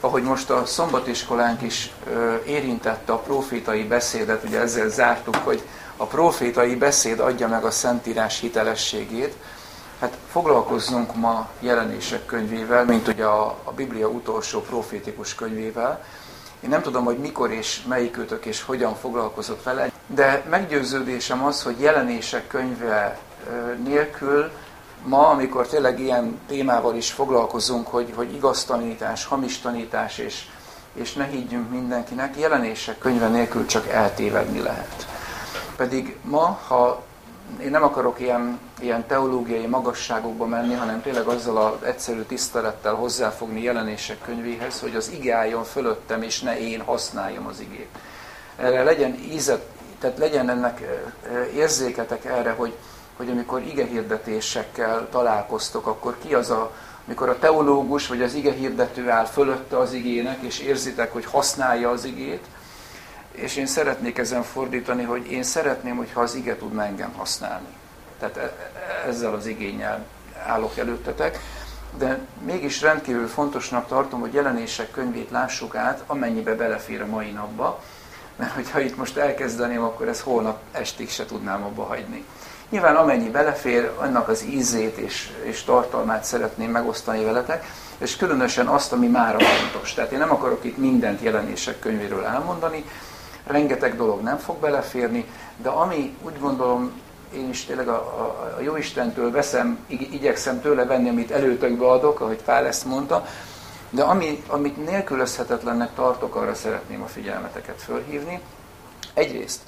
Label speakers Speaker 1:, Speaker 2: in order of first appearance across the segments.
Speaker 1: Ahogy most a szombatiskolánk is érintette a prófétai beszédet, ugye ezzel zártuk, hogy a prófétai beszéd adja meg a Szentírás hitelességét, hát foglalkozzunk ma Jelenések könyvével, mint ugye a Biblia utolsó profétikus könyvével. Én nem tudom, hogy mikor és melyikőtök és hogyan foglalkozott vele, de meggyőződésem az, hogy Jelenések könyve nélkül ma, amikor tényleg ilyen témával is foglalkozunk, hogy igaz tanítás, hamis tanítás, és ne higgyünk mindenkinek, Jelenések könyve nélkül csak eltévedni lehet. Pedig ma, ha én nem akarok ilyen teológiai magasságokba menni, hanem tényleg azzal az egyszerű tisztelettel hozzáfogni Jelenések könyvéhez, hogy az ige álljon fölöttem, és ne én használjam az igét. Erre legyen ízet, tehát legyen ennek érzéketek erre, hogy amikor igehirdetésekkel találkoztok, akkor ki az amikor a teológus vagy az igehirdető áll fölötte az igének, és érzitek, hogy használja az igét, és én szeretnék ezen fordítani, hogy én szeretném, hogyha az ige tudna engem használni. Tehát ezzel az igénnyel állok előttetek, de mégis rendkívül fontosnak tartom, hogy Jelenések könyvét lássuk át, amennyibe belefér a mai napba, mert hogyha itt most elkezdeném, akkor ez holnap estig se tudnám abba hagyni. Nyilván amennyi belefér, annak az ízét és tartalmát szeretném megosztani veletek, és különösen azt, ami mára fontos. Tehát én nem akarok itt mindent Jelenések könyvéről elmondani, rengeteg dolog nem fog beleférni, de ami úgy gondolom, én is tényleg a Jóistentől igyekszem tőle venni, amit előtökbe adok, ahogy Pál ezt mondta, de amit nélkülözhetetlennek tartok, arra szeretném a figyelmeteket fölhívni. Egyrészt,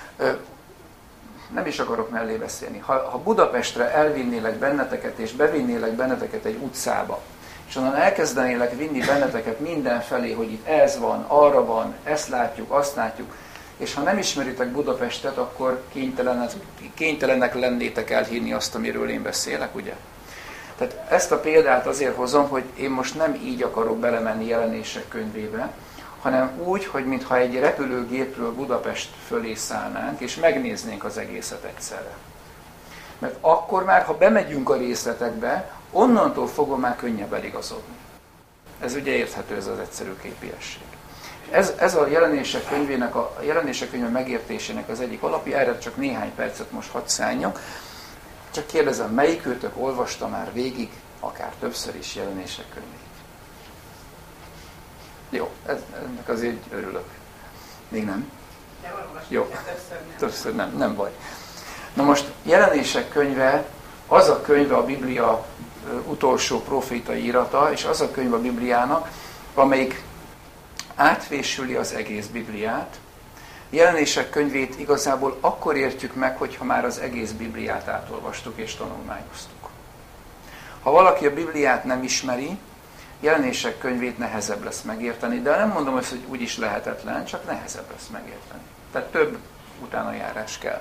Speaker 1: nem is akarok mellé beszélni. Ha Budapestre elvinnélek benneteket, és bevinnélek benneteket egy utcába, és onnan elkezdenélek vinni benneteket mindenfelé, hogy itt ez van, arra van, ezt látjuk, azt látjuk, és ha nem ismeritek Budapestet, akkor kénytelenek lennétek elhinni azt, amiről én beszélek, ugye? Tehát ezt a példát azért hozom, hogy én most nem így akarok belemenni Jelenések könyvébe, hanem úgy, hogy mintha egy repülőgépről Budapest fölé szállnánk, és megnéznénk az egészet egyszerre. Mert akkor már, ha bemegyünk a részletekbe, onnantól fogva már könnyebb eligazodni. Ez ugye érthető, ez az egyszerű képiesség. Ez a Jelenések könyvének, a Jelenések könyve megértésének az egyik alapja, erre csak néhány percet most hadd szálljak. Csak kérdezem, melyikőtök olvasta már végig, akár többször is Jelenések könyvét? Jó, ennek azért örülök. Még nem? Jó, többször nem baj. Na most Jelenések könyve az a könyve a Biblia utolsó profétai írata, és az a könyv a Bibliának, amelyik átvésüli az egész Bibliát. Jelenések könyvét igazából akkor értjük meg, hogyha már az egész Bibliát átolvastuk és tanulmányoztuk. Ha valaki a Bibliát nem ismeri, Jelenések könyvét nehezebb lesz megérteni, de nem mondom azt, hogy úgyis lehetetlen, csak nehezebb lesz megérteni. Tehát több utánajárás kell.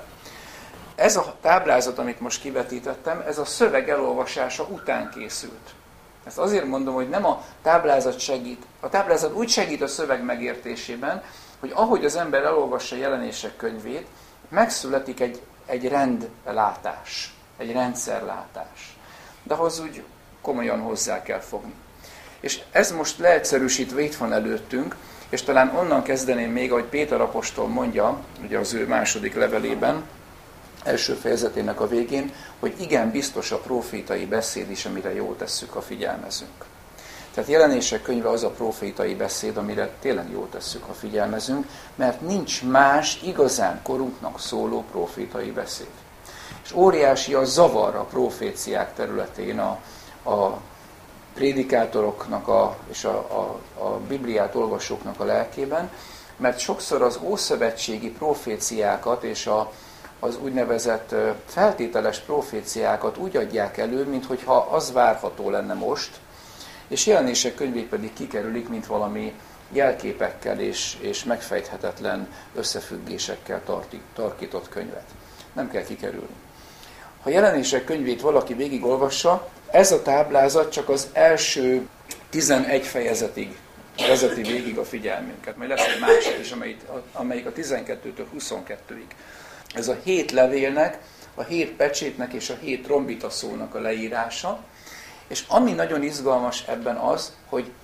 Speaker 1: Ez a táblázat, amit most kivetítettem, ez a szöveg elolvasása után készült. Ezt azért mondom, hogy nem a táblázat segít. A táblázat úgy segít a szöveg megértésében, hogy ahogy az ember elolvassa Jelenések könyvét, megszületik egy rendlátás, egy rendszerlátás. De ahhoz úgy komolyan hozzá kell fogni. És ez most leegyszerűsítve itt van előttünk, és talán onnan kezdeném még, ahogy Péter apostol mondja, ugye az ő második levelében, első fejezetének a végén, hogy igen, biztos a prófétai beszéd is, amire jól tesszük, ha figyelmezünk. Tehát Jelenések könyve az a prófétai beszéd, amire tényleg jól tesszük, ha figyelmezünk, mert nincs más igazán korunknak szóló prófétai beszéd. És óriási a zavar a proféciák területén a prédikátoroknak és a Bibliát olvasóknak a lelkében, mert sokszor az ószövetségi proféciákat és az úgynevezett feltételes proféciákat úgy adják elő, minthogyha az várható lenne most, és Jelenések könyvét pedig kikerülik, mint valami jelképekkel és megfejthetetlen összefüggésekkel tarkított könyvet. Nem kell kikerülni. Ha Jelenések könyvét valaki végigolvassa, ez a táblázat csak az első 11 fejezetig vezeti végig a figyelmünket. Majd lesz egy másik is, amelyik a 12-től 22-ig. Ez a 7 levélnek, a 7 pecsétnek és a 7 trombita szónak a leírása. És ami nagyon izgalmas ebben az, hogy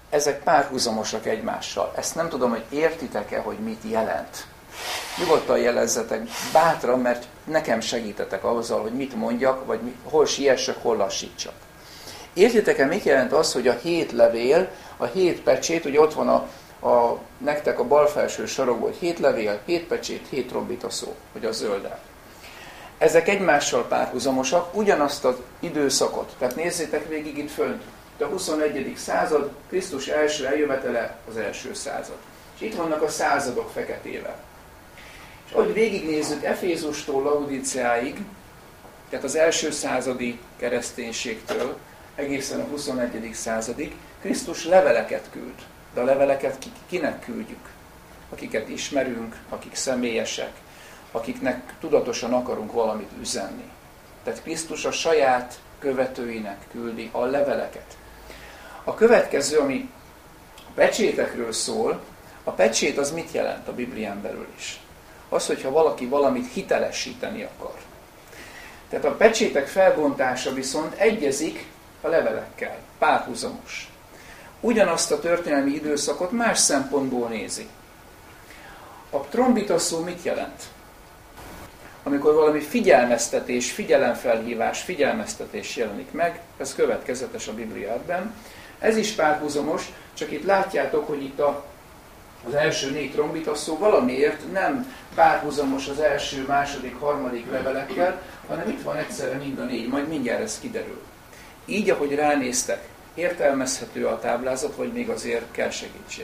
Speaker 1: ezek párhuzamosak egymással. Ezt nem tudom, hogy értitek-e, hogy mit jelent. Nyugodtan jelezzetek, bátran, mert nekem segítetek azzal, hogy mit mondjak, vagy hol siessek, hol lassítsak. Értitek-e, mit jelent az, hogy a 7 levél, a 7 pecsét, ugye ott van nektek a bal felső sarokból, hogy 7 levél, 7 pecsét, 7 trombita szó, hogy a zöldel. Ezek egymással párhuzamosak, ugyanazt az időszakot. Tehát nézzétek végig itt fönt. A 21. század, Krisztus első eljövetele az első század. És itt vannak a századok feketével. És ahogy végignézzük Efézustól Laudíceáig, tehát az első századi kereszténységtől egészen a 21. századig, Krisztus leveleket küld. De a leveleket kinek küldjük? Akiket ismerünk, akik személyesek, akiknek tudatosan akarunk valamit üzenni. Tehát Krisztus a saját követőinek küldi a leveleket. A következő, ami a pecsétekről szól, a pecsét az mit jelent a Biblián belül is? Az, hogyha valaki valamit hitelesíteni akar. Tehát a pecsétek felbontása viszont egyezik a levelekkel, párhuzamos. Ugyanazt a történelmi időszakot más szempontból nézi. A trombita szó mit jelent? Amikor valami figyelmeztetés, figyelemfelhívás, figyelmeztetés jelenik meg, ez következetes a Bibliában. Ez is párhuzamos, csak itt látjátok, hogy itt az első 4 trombita szó valamiért nem párhuzamos az első, második, harmadik levelekkel, hanem itt van egyszerre mind a 4, majd mindjárt ez kiderül. Így, ahogy ránéztek, értelmezhető a táblázat, vagy még azért kell segítség.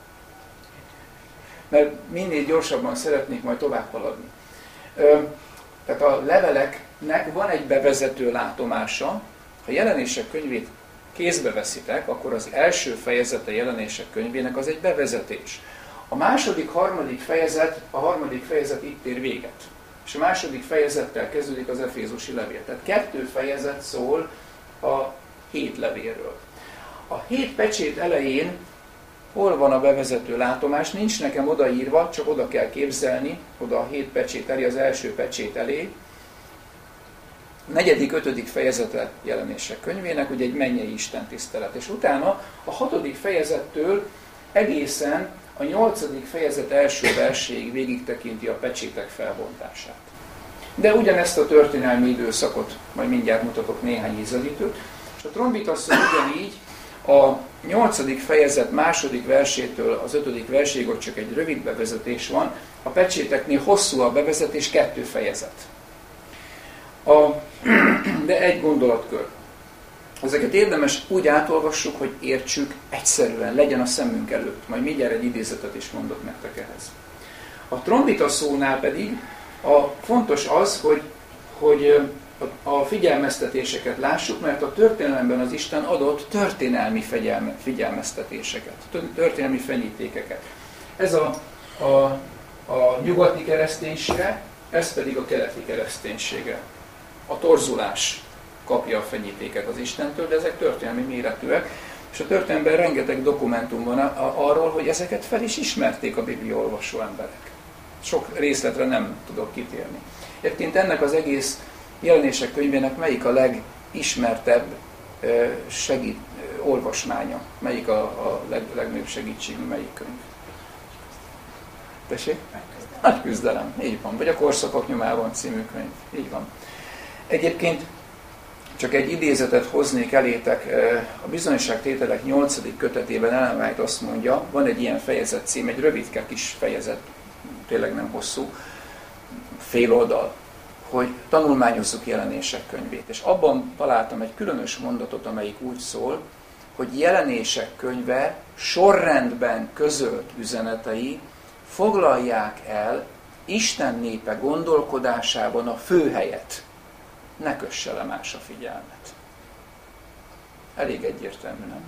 Speaker 1: Mert minél gyorsabban szeretnék majd tovább haladni. Tehát a leveleknek van egy bevezető látomása. Ha Jelenések könyvét kézbe veszitek, akkor az első fejezete Jelenések könyvének az egy bevezetés. A második, harmadik fejezet, a harmadik fejezet itt ér véget. És a második fejezettel kezdődik az efézusi levél. Tehát 2 fejezet szól a 7 levélről. A 7 pecsét elején hol van a bevezető látomás? Nincs nekem odaírva, csak oda kell képzelni, oda a 7 pecsét elé, az első pecsét elé. 4., 5. fejezete Jelenések könyvének, ugye egy mennyei istentisztelet. És utána a 6. fejezettől egészen a 8. fejezet első verséig végig tekinti a pecsétek felbontását. De ugyanezt a történelmi időszakot, majd mindjárt mutatok néhány ízelítőt, és a trombita szó ugyanígy a 8. fejezet második versétől az 5. verséig ott csak egy rövid bevezetés van, a pecséteknél hosszú a bevezetés, 2 fejezet. De egy gondolatkör. Ezeket érdemes úgy átolvassuk, hogy értsük egyszerűen, legyen a szemünk előtt. Majd mindjárt egy idézetet is mondok nektek ehhez. A trombita szónál pedig fontos az, hogy a figyelmeztetéseket lássuk, mert a történelemben az Isten adott történelmi figyelmeztetéseket, történelmi fenyítékeket. Ez a nyugati kereszténységre, ez pedig a keleti kereszténységre. A torzulás kapja a fenyítéket az Istentől, de ezek történelmi méretűek, és a történelemben rengeteg dokumentum van arról, hogy ezeket fel is ismerték a Biblia olvasó emberek. Sok részletre nem tudok kitérni. Egyébként ennek az egész Jelenések könyvének melyik a legismertebb olvasmánya? Melyik a legnagyobb segítségű, melyik könyv? Tessék? Nagy küzdelem, így van. Vagy a Korszakok nyomában című könyv, így van. Egyébként csak egy idézetet hoznék elétek, a Bizonyságtételek 8. kötetében Ellen White azt mondja, van egy ilyen fejezet cím, egy rövidke kis fejezet, tényleg nem hosszú, fél oldal, hogy tanulmányozzuk Jelenések könyvét. És abban találtam egy különös mondatot, amelyik úgy szól, hogy Jelenések könyve sorrendben közölt üzenetei foglalják el Isten népe gondolkodásában a főhelyet. Ne kösse le más a figyelmet. Elég egyértelmű, nem?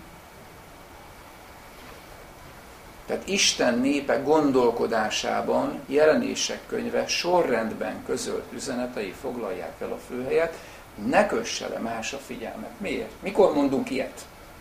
Speaker 1: Tehát Isten népe gondolkodásában Jelenések könyve sorrendben közölt üzenetei foglalják el a főhelyet, ne kösse le más a figyelmet. Miért? Mikor mondunk ilyet?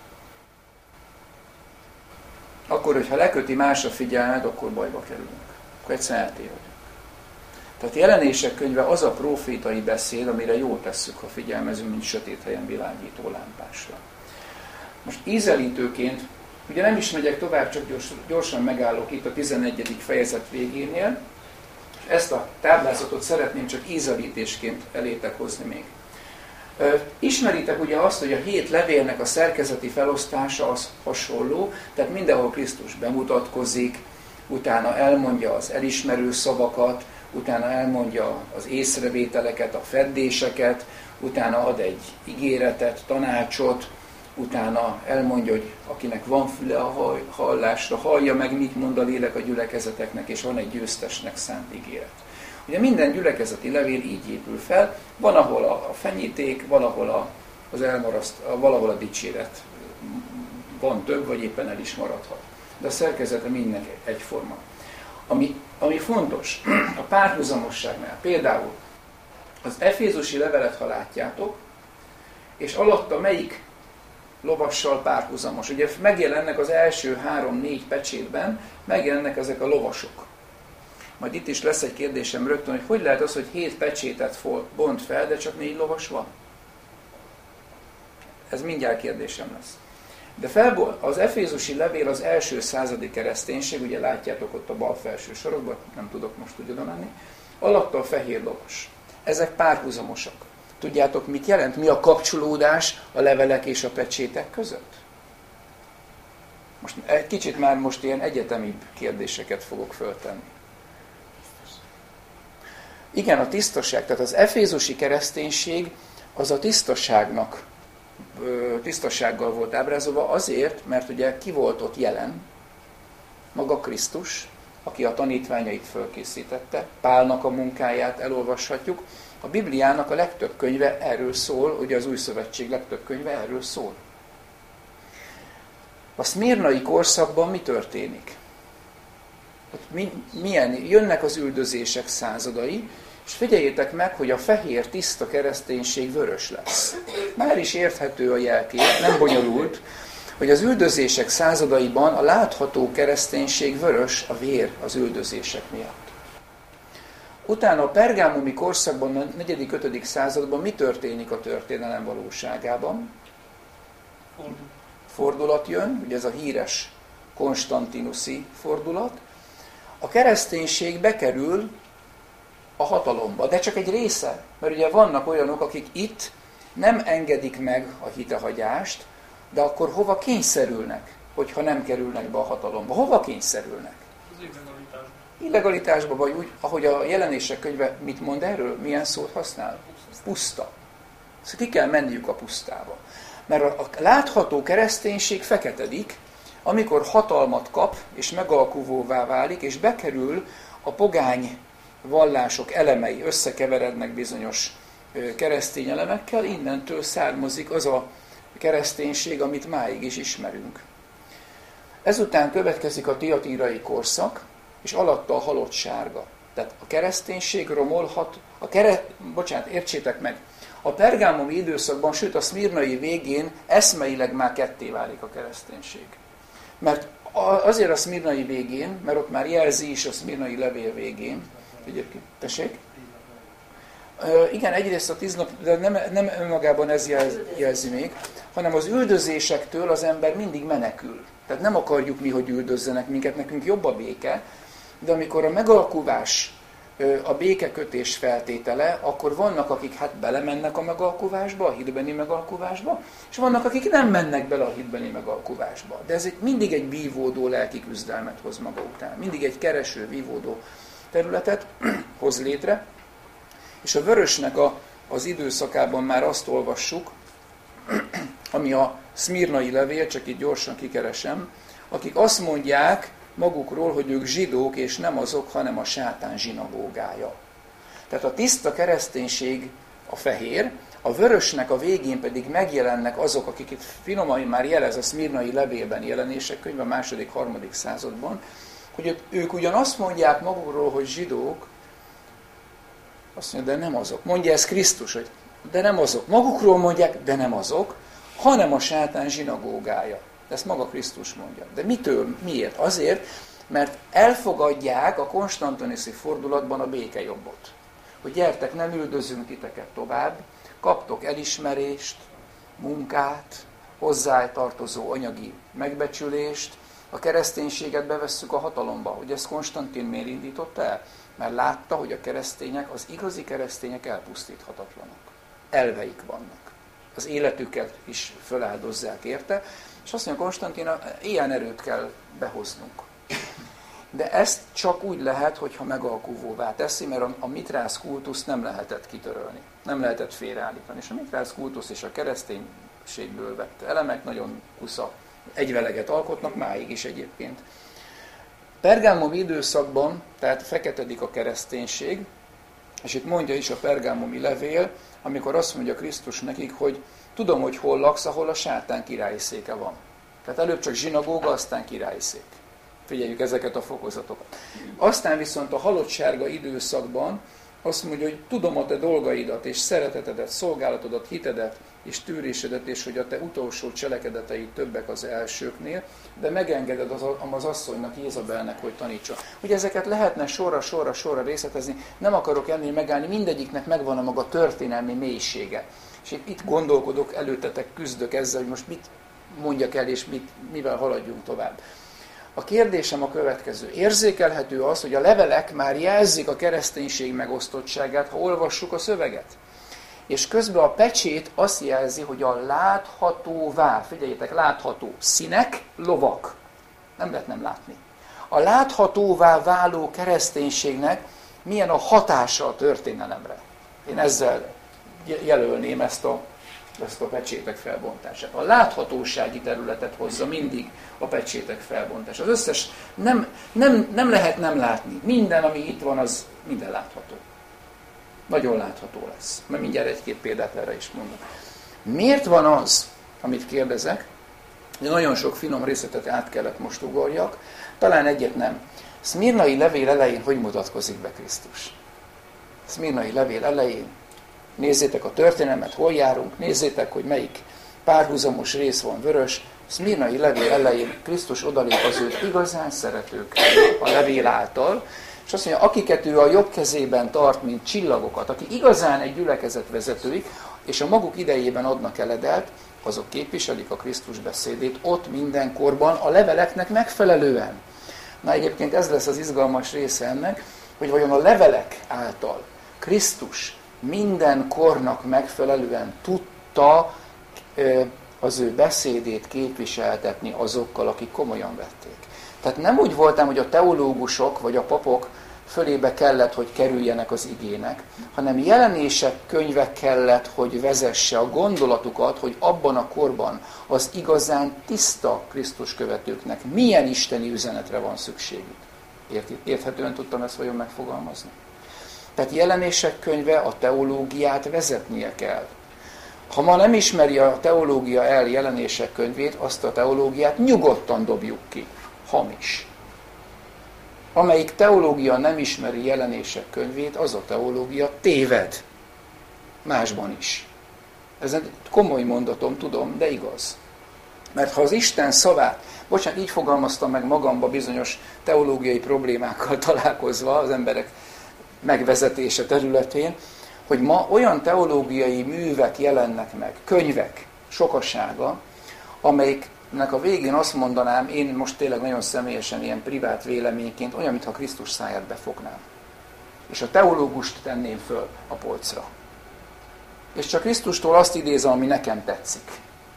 Speaker 1: Akkor, hogyha leköti más a figyelmet, akkor bajba kerülünk. Akkor egyszerűen eltévedünk. Tehát Jelenések könyve az a prófétai beszéd, amire jól tesszük, ha figyelmezünk, mint sötét helyen világító lámpásra. Most ízelítőként Ugye nem is megyek tovább, csak gyorsan megállok itt a 11. fejezet végénél. Ezt a táblázatot szeretném csak ízelítésként elétek hozni még. Ismeritek ugye azt, hogy a 7 levélnek a szerkezeti felosztása az hasonló, tehát mindenhol Krisztus bemutatkozik, utána elmondja az elismerő szavakat, utána elmondja az észrevételeket, a feddéseket, utána ad egy ígéretet, tanácsot, utána elmondja, hogy akinek van füle a hallásra, hallja meg, mit mond a lélek a gyülekezeteknek, és van egy győztesnek szánt ígéret. Ugye minden gyülekezeti levél így épül fel, van, ahol a fenyíték, valahol valahol a dicséret. Van több, vagy éppen el is maradhat. De a szerkezete minden egyforma. Ami fontos, a párhuzamosságnál, például az efézusi levelet, ha látjátok, és alatta melyik lovassal párhuzamos. Ugye megjelennek az első 3-4 pecsétben, megjelennek ezek a lovasok. Majd itt is lesz egy kérdésem rögtön, hogy lehet az, hogy 7 pecsétet bont fel, de csak 4 lovas van? Ez mindjárt kérdésem lesz. De az efézusi levél az első századi kereszténység, ugye látjátok ott a bal felső sorokban, nem tudok most úgy oda menni, alatta a fehér lovas. Ezek párhuzamosak. Tudjátok, mit jelent? Mi a kapcsolódás a levelek és a pecsétek között? Most egy kicsit már most ilyen egyetemibb kérdéseket fogok föltenni. Igen, a tisztaság, tehát az efézusi kereszténység az a tisztasággal volt ábrázolva azért, mert ugye ki volt ott jelen? Maga Krisztus, aki a tanítványait fölkészítette, Pálnak a munkáját elolvashatjuk. A Bibliának a legtöbb könyve erről szól, ugye az Új Szövetség legtöbb könyve erről szól. A szmirnai korszakban mi történik? Jönnek az üldözések századai, és figyeljétek meg, hogy a fehér, tiszta kereszténység vörös lesz. Már is érthető a jelkép, nem bonyolult, hogy az üldözések századaiban a látható kereszténység vörös, a vér az üldözések miatt. Utána a pergámumi korszakban, a 4.-5. században mi történik a történelem valóságában? Fordulat jön, ugye ez a híres konstantinuszi fordulat. A kereszténység bekerül a hatalomba, de csak egy része, mert ugye vannak olyanok, akik itt nem engedik meg a hitehagyást, de akkor hova kényszerülnek, hogyha nem kerülnek be a hatalomba? Hova kényszerülnek?
Speaker 2: Az illegalitásba.
Speaker 1: Illegalitásba, vagy úgy, ahogy a Jelenések könyve mit mond erről? Milyen szót használ? Puszta. Szóval ki kell menniük a pusztába. Mert a látható kereszténység feketedik, amikor hatalmat kap, és megalkuvóvá válik, és bekerül a pogány vallások elemei, összekeverednek bizonyos keresztény elemekkel, innentől származik az a kereszténység, amit máig is ismerünk. Ezután következik a tiatírai korszak, és alatta a halott sárga. Tehát a kereszténység romolhat, értsétek meg, a pergámumi időszakban, sőt a szmirnai végén eszmeileg már ketté válik a kereszténység. Mert azért a szmirnai végén, mert ott már jelzi is a szmirnai levél végén, egyébként, tessék? Igen, egyrészt a 10 nap, de nem önmagában ez jelzi még, hanem az üldözésektől az ember mindig menekül. Tehát nem akarjuk mi, hogy üldözzenek minket, nekünk jobb a béke, de amikor a megalkuvás a békekötés feltétele, akkor vannak, akik belemennek a megalkuvásba, a hitbeni megalkuvásba, és vannak, akik nem mennek bele a hitbeni megalkuvásba. De ez mindig egy vívódó lelki küzdelmet hoz maga után. Mindig egy kereső, vívódó területet hoz létre. És a vörösnek az időszakában már azt olvassuk, ami a szmirnai levél, csak itt gyorsan kikeresem, akik azt mondják magukról, hogy ők zsidók, és nem azok, hanem a sátán zsinagógája. Tehát a tiszta kereszténység a fehér, a vörösnek a végén pedig megjelennek azok, akik itt finoman már jelez a szmirnai levélben, Jelenések könyve a 2.-3. században, hogy ők ugyan azt mondják magukról, hogy zsidók, azt mondja, de nem azok. Mondja ez Krisztus, hogy de nem azok. Magukról mondják, de nem azok, hanem a sátán zsinagógája. Ezt maga Krisztus mondja. De mitől? Miért? Azért, mert elfogadják a konstantinuszi fordulatban a békejobbot. Hogy gyertek, nem üldözünk titeket tovább, kaptok elismerést, munkát, hozzá tartozó anyagi megbecsülést, a kereszténységet bevesszük a hatalomba. Hogy ezt Konstantin miért indította el? Mert látta, hogy a keresztények, az igazi keresztények elpusztíthatatlanok. Elveik vannak. Az életüket is feláldozzák érte, és azt mondja Konstantin, ilyen erőt kell behoznunk. De ezt csak úgy lehet, hogyha megalkuvóvá teszi, mert a mitrász kultuszt nem lehetett kitörölni, nem lehetett félreállítani. És a mitrász kultusz és a kereszténységből vett elemek nagyon kusza egyveleget alkotnak, máig is egyébként. Pergámomi időszakban, tehát feketedik a kereszténység, és itt mondja is a pergámomi levél, amikor azt mondja Krisztus nekik, hogy tudom, hogy hol laksz, ahol a sátán királyi széke van. Tehát előbb csak zsinagóga, aztán királyi szék. Figyeljük ezeket a fokozatokat. Aztán viszont a halottsárga időszakban azt mondja, hogy tudom a te dolgaidat, és szeretetedet, szolgálatodat, hitedet, és tűrésedet, és hogy a te utolsó cselekedetei többek az elsőknél, de megengeded az asszonynak, Jézabelnek, hogy tanítsa. Ugye ezeket lehetne sorra részletezni, nem akarok ennél megállni, mindegyiknek megvan a maga történelmi mélysége. És itt gondolkodok, előttetek küzdök ezzel, hogy most mit mondjak el, és mivel haladjunk tovább. A kérdésem a következő. Érzékelhető az, hogy a levelek már jelzik a kereszténység megosztottságát, ha olvassuk a szöveget. És közben a pecsét azt jelzi, hogy a láthatóvá, figyeljétek, látható színek, lovak. Nem lehet nem látni. A láthatóvá váló kereszténységnek milyen a hatása a történelemre. Én ezzel jelölném ezt a pecsétek felbontását. A láthatósági területet hozza mindig a pecsétek felbontás. Az összes nem lehet nem látni. Minden, ami itt van, az minden látható. Nagyon látható lesz. Mert mindjárt egy-két példát erre is mondok. Miért van az, amit kérdezek, de nagyon sok finom részletet át kellett most ugorjak, talán egyet nem. Szmirnai levél elején hogy mutatkozik be Krisztus? Szmirnai levél elején nézzétek a történelmet, hol járunk, nézzétek, hogy melyik párhuzamos rész van vörös. Szmirnai levél elején Krisztus odalép az őt igazán szeretők a levél által, és azt mondja, akiket ő a jobb kezében tart, mint csillagokat, akik igazán egy gyülekezet vezetőik, és a maguk idejében adnak eledelt, azok képviselik a Krisztus beszédét ott mindenkorban a leveleknek megfelelően. Na egyébként ez lesz az izgalmas része ennek, hogy vajon a levelek által Krisztus minden kornak megfelelően tudta az ő beszédét képviseltetni azokkal, akik komolyan vették. Tehát nem úgy voltam, hogy a teológusok vagy a papok fölébe kellett, hogy kerüljenek az igének, hanem jelenések könyve kellett, hogy vezesse a gondolatukat, hogy abban a korban az igazán tiszta Krisztus követőknek milyen isteni üzenetre van szükségük. Érthetően tudtam ezt vajon megfogalmazni? Tehát jelenések könyve a teológiát vezetnie kell. Ha ma nem ismeri a teológia el jelenések könyvét, azt a teológiát nyugodtan dobjuk ki. Hamis. Amelyik teológia nem ismeri jelenések könyvét, az a teológia téved. Másban is. Ez egy komoly mondatom, tudom, de igaz. Mert ha az Isten szavát, bocsánat, így fogalmaztam meg magamba bizonyos teológiai problémákkal találkozva az emberek megvezetése területén, hogy ma olyan teológiai művek jelennek meg, könyvek sokasága, amelyiknek a végén azt mondanám, én most tényleg nagyon személyesen, ilyen privát véleményként, olyan, mintha Krisztus száját befognám. És a teológust tenném föl a polcra. És csak Krisztustól azt idézem, ami nekem tetszik.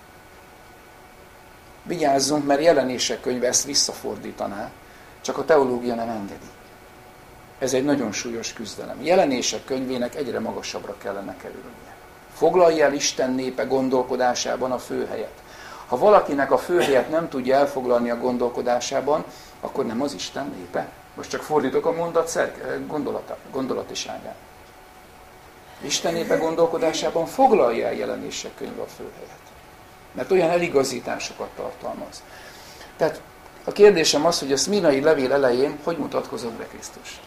Speaker 1: Vigyázzunk, mert jelenések könyve ezt visszafordítaná, csak a teológia nem engedi. Ez egy nagyon súlyos küzdelem. Jelenések könyvének egyre magasabbra kellene kerülnie. Foglalja el Isten népe gondolkodásában a főhelyet. Ha valakinek a főhelyet nem tudja elfoglalni a gondolkodásában, akkor nem az Isten népe. Most csak fordítok a mondat gondolatiságán. Isten népe gondolkodásában foglalja el jelenések könyve a főhelyet. Mert olyan eligazításokat tartalmaz. Tehát a kérdésem az, hogy a szmirnai levél elején hogy mutatkozott be Krisztus?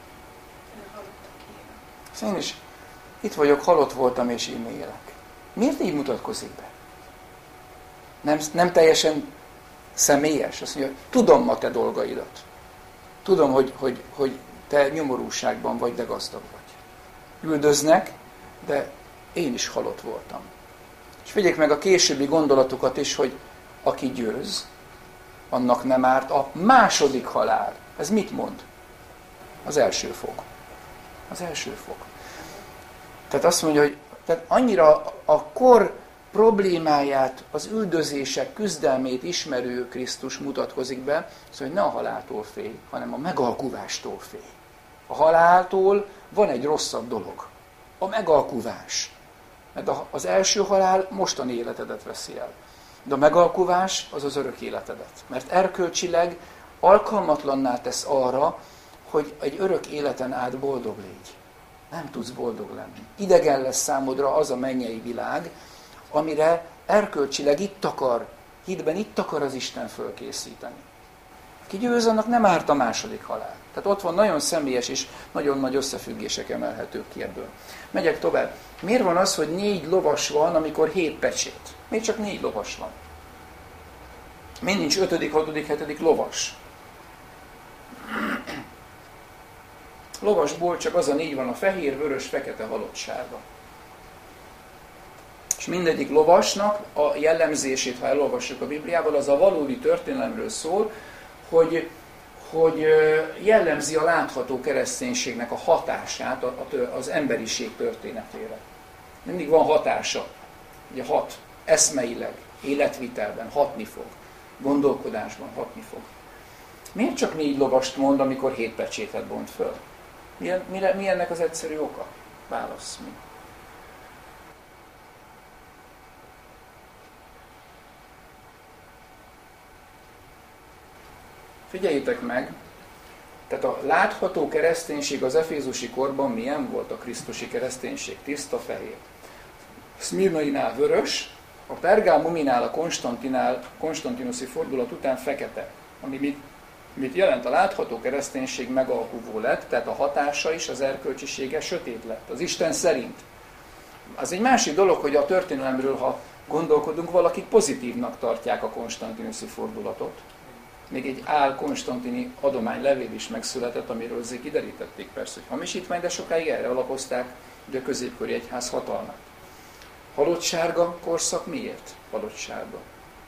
Speaker 1: Én is itt vagyok, halott voltam és íme élek. Miért így mutatkozik be? Nem teljesen személyes. Azt mondja, tudom a te dolgaidat. Tudom, hogy te nyomorúságban vagy, de gazdag vagy. Üldöznek, de én is halott voltam. És vigyék meg a későbbi gondolatokat is, hogy aki győz, annak nem árt a második halál. Ez mit mond? Az első fok. Az első fok. Tehát azt mondja, hogy tehát annyira a kor problémáját, az üldözések küzdelmét ismerő Krisztus mutatkozik be, szóval, hogy ne a haláltól félj, hanem a megalkuvástól félj. A haláltól van egy rosszabb dolog. A megalkuvás. Mert az első halál mostani életedet veszi el. De a megalkuvás az az örök életedet. Mert erkölcsileg alkalmatlanná tesz arra, hogy egy örök életen át boldog légy. Nem tudsz boldog lenni. Idegen lesz számodra az a mennyei világ, amire erkölcsileg hitben itt akar az Isten fölkészíteni. Ki győz, annak nem árt a második halál. Tehát ott van nagyon személyes és nagyon nagy összefüggések emelhetők ki ebből. Megyek tovább. Miért van az, hogy 4 lovas van, amikor 7 pecsét? Miért csak 4 lovas van? Miért nincs 5., 6., 7. lovas? Lovasból csak az a 4 van, a fehér, vörös, fekete, halott, sárga. És mindegyik lovasnak a jellemzését, ha elolvassuk a Bibliából, az a valódi történelemről szól, hogy jellemzi a látható kereszténységnek a hatását az emberiség történetére. Mindig van hatása. Ugye hat, eszmeileg, életvitelben hatni fog, gondolkodásban hatni fog. Miért csak 4 lovast mond, amikor 7 pecsétet bont föl? Mi ennek az egyszerű oka? Válasz mi? Figyeljétek meg, tehát a látható kereszténység az efézusi korban milyen volt a krisztusi kereszténység? Tiszta fehér. Szmirnainál vörös, a Pergámuminál, a konstantinuszi fordulat után fekete, ami mit jelent? A látható kereszténység megalkuvó lett, tehát a hatása is, az erkölcsisége sötét lett, az Isten szerint. Az egy másik dolog, hogy a történelemről, ha gondolkodunk, valakik pozitívnak tartják a konstantinuszi fordulatot. Még egy Konstantini adománylevél is megszületett, amiről azért kiderítették persze, hogy hamisítvány, de sokáig erre alapozták ugye a középkori egyház hatalmát. Halottsárga korszak miért? Halottsárga.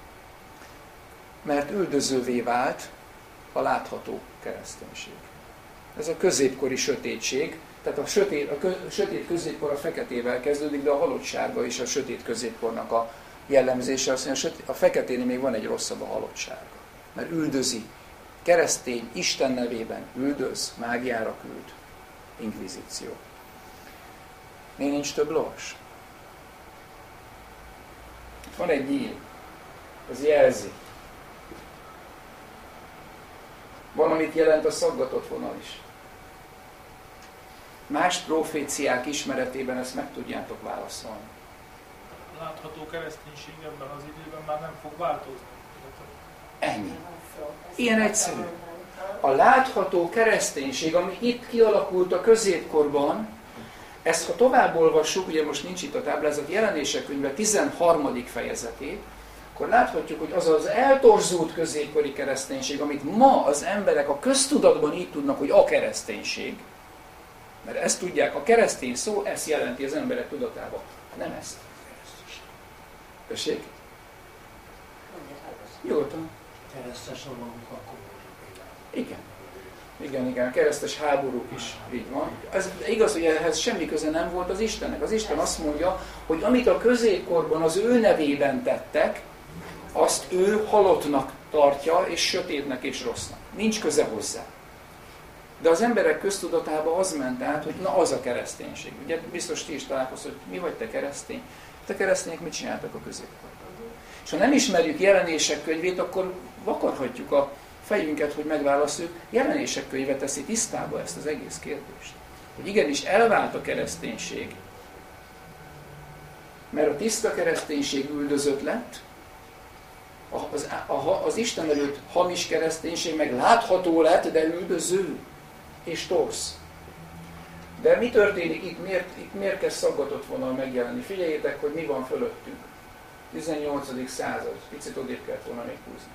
Speaker 1: Mert üldözővé vált a látható kereszténység. Ez a középkori sötétség, tehát a sötét középkor a feketével kezdődik, de a halottsárga is a sötét középkornak a jellemzése. Azt mondja, a feketénél még van egy rosszabb, a halottsárga. Mert üldözi. Keresztény Isten nevében üldöz, mágiára küld. Inkvizíció. Miért nincs több lovas? Van egy nyíl. Az jelzi. Valamit jelent a szaggatott vonal is. Más proféciák ismeretében ezt meg tudjátok válaszolni.
Speaker 2: Látható kereszténység ebben az időben már nem fog változni.
Speaker 1: Ennyi. Ilyen egyszerű. A látható kereszténység, ami itt kialakult a középkorban, ezt ha tovább olvassuk, ugye most nincs itt a táblázat, Jelenések könyve 13. fejezetét, akkor láthatjuk, hogy az az eltorzult középkori kereszténység, amit ma az emberek a köztudatban így tudnak, hogy a kereszténység, mert ezt tudják, a keresztény szó, ezt jelenti az emberek tudatában. Nem ezt. Tessék? Nyugodtan.
Speaker 3: Keresztes lovagok akkor
Speaker 1: Igen, keresztes háborúk is így van. Ez igaz, hogy ehhez semmi köze nem volt az Istennek. Az Isten azt mondja, hogy amit a középkorban az ő nevében tettek, azt ő halottnak tartja, és sötétnek és rossznak. Nincs köze hozzá. De az emberek köztudatában az ment át, hogy na az a kereszténység. Ugye biztos ti is találkoztok, hogy mi vagy te keresztény? Te keresztények mit csináltak a középkorban? És ha nem ismerjük Jelenések könyvét, akkor vakarhatjuk a fejünket, hogy megválaszoljuk. Jelenések könyve teszi tisztába ezt az egész kérdést. Hogy igenis elvált a kereszténység. Mert a tiszta kereszténység üldözött lett, az Isten előtt hamis kereszténység meg látható lett, de üldöző és torz. De mi történik itt? Miért kezd szaggatott vonal megjelenni? Figyeljétek, hogy mi van fölöttünk. 18. század. Picit odébb kellett volna még húzni.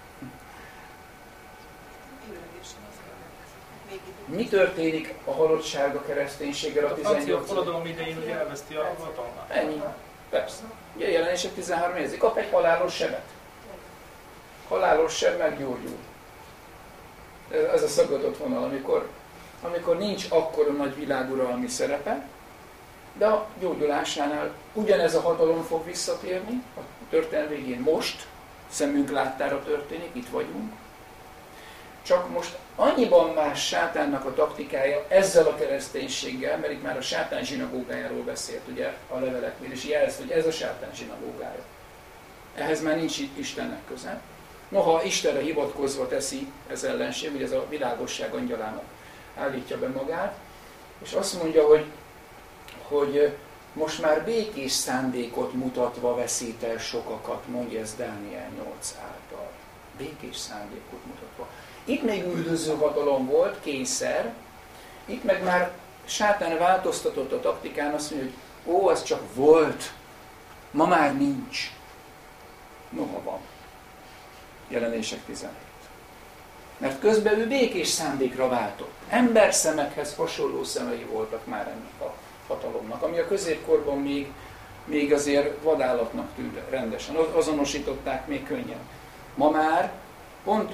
Speaker 1: Mi történik a halottsárga kereszténységgel a 18.
Speaker 2: A forradalom idején, hogy elveszti a hatalmát.
Speaker 1: Ennyi. Persze. Ugye Jelenések 13 érzi, kap egy halálos sebet. Halálos seb meggyógyul. Ez a szaggatott vonal, amikor nincs akkora nagy világuralmi szerepe, de a gyógyulásánál ugyanez a hatalom fog visszatérni, a történet végén most, szemünk láttára történik, itt vagyunk. Csak most annyiban más sátánnak a taktikája ezzel a kereszténységgel, mert itt már a sátán zsinagógájáról beszélt ugye a leveleknél, és jelezte, hogy ez a sátán zsinagógája. Ehhez már nincs Istennek köze. Noha Istenre hivatkozva teszi ez ellenség, hogy ez a világosság angyalának állítja be magát, és azt mondja, hogy most már békés szándékot mutatva veszít el sokakat, mondja ez Dániel 8 által. Békés szándékot mutatva. Itt még üldöző hatalom volt, kényszer, itt meg már sátán változtatott a taktikán, azt mondja, hogy az csak volt, ma már nincs. Noha van. Jelenések 17. Mert közben ő békés szándékra váltott. Ember szemekhez hasonló szemei voltak már ennek a hatalomnak, ami a középkorban még azért vadállatnak tűnt rendesen. Azonosították még könnyen. Ma már pont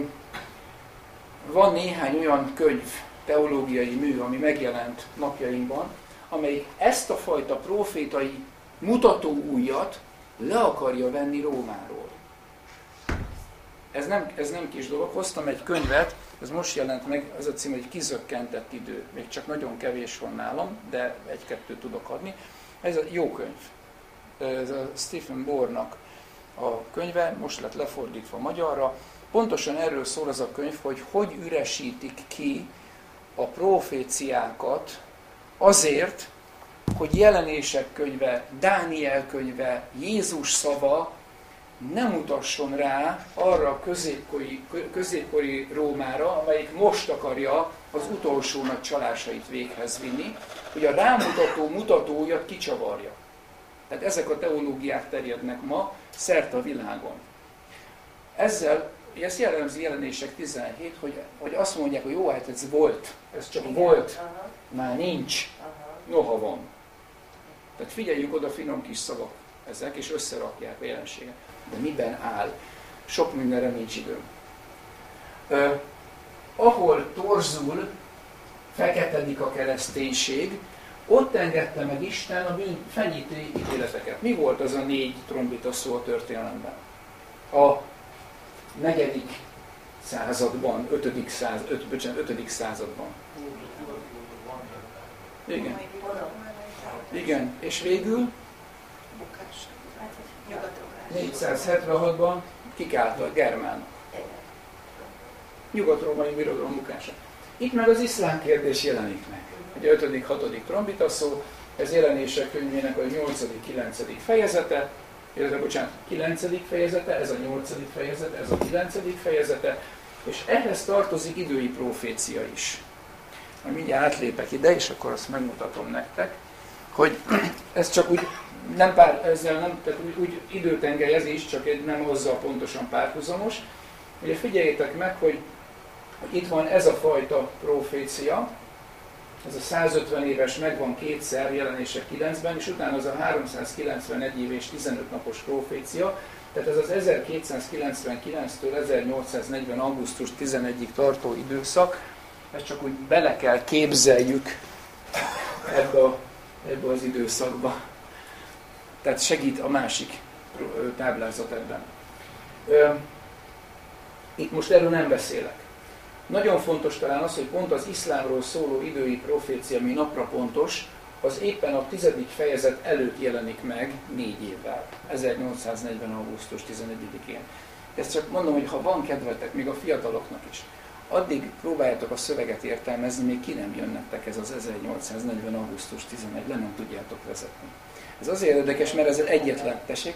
Speaker 1: van néhány olyan könyv, teológiai mű, ami megjelent napjainkban, amelyik ezt a fajta profétai mutatóujjat le akarja venni Rómáról. Ez nem kis dolog. Hoztam egy könyvet, ez most jelent meg, az a cím, hogy Kizökkentett idő. Még csak nagyon kevés van nálam, de egy-kettőt tudok adni. Ez a jó könyv. Ez a Stephen Bohrnak a könyve, most lett lefordítva magyarra. Pontosan erről szól az a könyv, hogy üresítik ki a proféciákat azért, hogy Jelenések könyve, Dániel könyve, Jézus szava nem mutasson rá arra a középkori Rómára, amelyik most akarja az utolsó nagy csalásait véghez vinni, hogy a rámutató mutatójat kicsavarja. Tehát ezek a teológiák terjednek ma szerte a világon. Ezzel, ezt jellemzi Jelenések 17, hogy azt mondják, hogy jó, hát ez volt, ez csak volt, már nincs, noha van. Tehát figyeljünk oda, finom kis szavak ezek, és összerakják a jelenséget. De miben áll? Sok mindenre nincs időm. Ahol torzul, feketedik a kereszténység, ott engedte meg Isten a fenyítő ítéleteket. Mi volt az a 4 trombita szó a történelemben? A 4. században, 5. században. Igen. Igen, és végül 476-ban kik álltak? Germánok. Nyugat-római birodalom bukása. Itt meg az iszlám kérdés jelenik meg. Ugye 5.-6. trombita szó, ez Jelenések könyvének a 8.-9. fejezete, illetve 9. fejezete, ez a 8. fejezete, ez a 9. fejezete, és ehhez tartozik idői profécia is. Majd mindjárt átlépek ide, és akkor azt megmutatom nektek, hogy ez csak úgy tehát úgy időtengelyezés, csak nem hozzá pontosan párhuzamos. Ugye figyeljétek meg, hogy itt van ez a fajta profécia, ez a 150 éves megvan kétszer Jelenések 9-ben, és utána az a 391 év és 15 napos profécia, tehát ez az 1299-től 1840. augusztus 11-ig tartó időszak, ezt csak úgy bele kell képzeljük ebbe az időszakba. Tehát segít a másik táblázat ebben. Itt most erről nem beszélek. Nagyon fontos talán az, hogy pont az iszlámról szóló idői profécia, ami napra pontos, az éppen a 10. fejezet előtt jelenik meg 4 évvel. 1840. augusztus 11-én. Ezt csak mondom, hogy ha van kedvetek, még a fiataloknak is, addig próbáljátok a szöveget értelmezni, még ki nem jön nektek ez az 1840. augusztus 11, le nem tudjátok vezetni. Ez azért érdekes, mert ez egyetlen, tessék?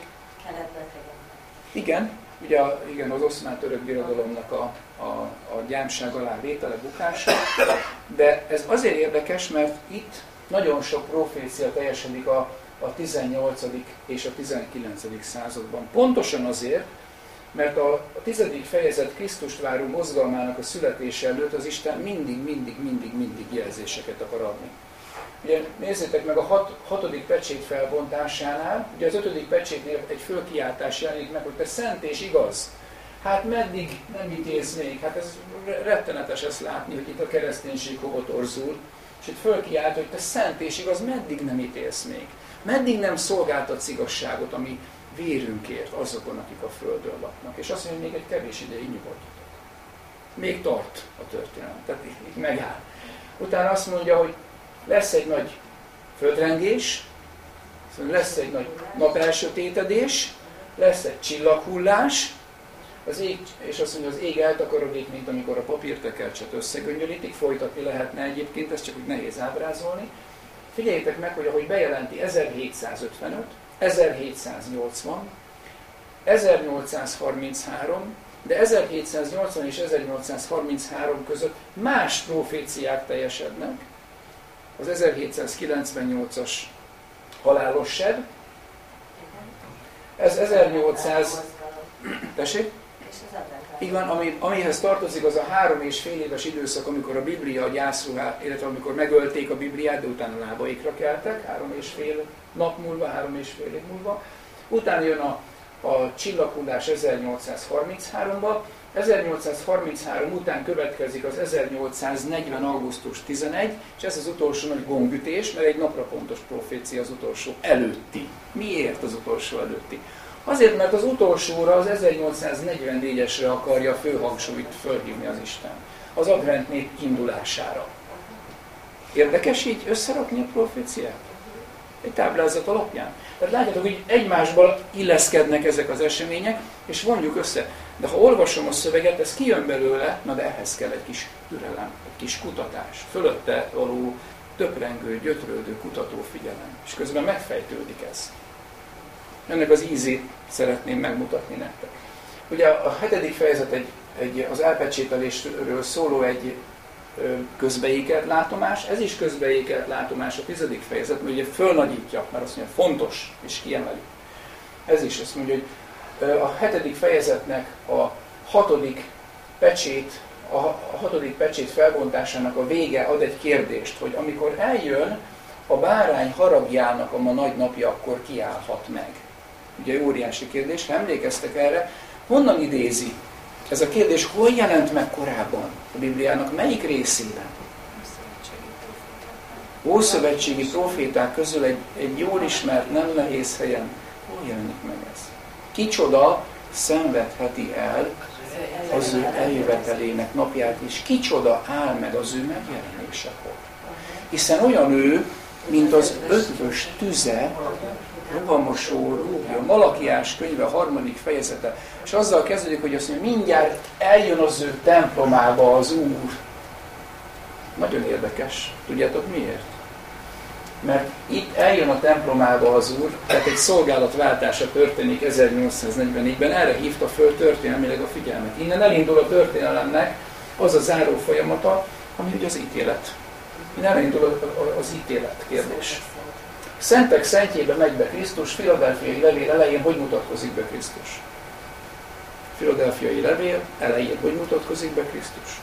Speaker 1: Igen, ugye igen, az oszmán-török birodalomnak a gyámság alá vétele, bukása, de ez azért érdekes, mert itt nagyon sok profécia teljesedik a 18. és a 19. században. Pontosan azért, mert a 10. fejezet Krisztust váró mozgalmának a születése előtt az Isten mindig jelzéseket akar adni. Ugye nézzétek meg a hatodik pecsét felbontásánál, ugye az 5. pecsétnél egy fölkiáltás jelenik meg, hogy te szent és igaz. Hát meddig nem ítélsz még? Hát ez rettenetes ezt látni, hogy itt a kereszténység hova torzul. És itt fölkiált, hogy te szent és igaz, meddig nem ítélsz még? Meddig nem szolgáltatsz igazságot, ami vérünkért azokon, akik a földön laknak? És azt mondja, hogy még egy kevés ideig nyugodjatok. Még tart a történet, tehát itt megáll. Utána azt mondja, hogy lesz egy nagy földrengés, lesz egy nagy napelsötétedés, lesz egy csillaghullás, az ég, és azt mondja, az ég eltakarodik, mint amikor a papírtekercset összegöngyölítik, folytatni lehetne egyébként, ez csak úgy nehéz ábrázolni. Figyeljétek meg, hogy ahogy bejelenti 1755, 1780, 1833, de 1780 és 1833 között más proféciák teljesednek. Az 1798-as halálos seb, ez 1800... Tessék? Így van, amihez tartozik az a 3,5 éves időszak, amikor a Biblia gyászruhá, illetve amikor megölték a Bibliát, de utána lábaikra keltek, 3,5 nap múlva, 3,5 év múlva. Utána jön a csillaghullás 1833-ba, 1833 után következik az 1840. augusztus 11, és ez az utolsó nagy gombütés, mert egy napra pontos profécia az utolsó előtti. Miért az utolsó előtti? Azért, mert az utolsóra, az 1844-esre akarja a főhangsúlyt fölhívni az Isten. Az advent nép indulására. Érdekes így összerakni a proféciát? Egy táblázat alapján. Tehát látjátok, hogy egymásba illeszkednek ezek az események, és vonjuk össze. De ha olvasom a szöveget, ez kijön belőle, na de ehhez kell egy kis türelem, egy kis kutatás. Fölötte való töprengő, gyötrődő kutatófigyelem. És közben megfejtődik ez. Ennek az ízét szeretném megmutatni nektek. Ugye a 7. fejezet az elpecsételésről szóló egy közbeékelt látomás, ez is közbeékelt látomás a 10. fejezet, mert ugye fölnagyítja, mert azt mondja, fontos és kiemeli. Ez is azt mondja, hogy a 7. fejezetnek a 6. pecsét felbontásának a vége ad egy kérdést, hogy amikor eljön a bárány haragjának a ma nagy napja, akkor kiállhat meg. Ugye óriási kérdés, ha emlékeztek erre, honnan idézi? Ez a kérdés hol jelent meg korábban a Bibliának? Melyik részében? Ószövetségi proféták közül egy jól ismert, nem nehéz helyen. Hol jelenik meg ez? Kicsoda szenvedheti el az ő eljövetelének napját, és kicsoda áll meg az ő megjelenésekor? Hiszen olyan ő, mint az ötvös tüze, rohamosó rúgja, Malakiás könyve 3. fejezete, és azzal kezdődik, hogy azt mondja, mindjárt eljön az ő templomába az Úr. Nagyon érdekes. Tudjátok miért? Mert itt eljön a templomába az Úr, tehát egy szolgálatváltása történik 1844-ben, erre hívta föl történelmileg a figyelmet. Innen elindul a történelemnek az a záró folyamata, ami ugye az ítélet. Innen elindul az ítélet kérdés. Szentek szentjébe megy be Krisztus, Philadelphiai levél elején hogy mutatkozik be Krisztus? Philadelphiai levél elején hogy mutatkozik be Krisztus?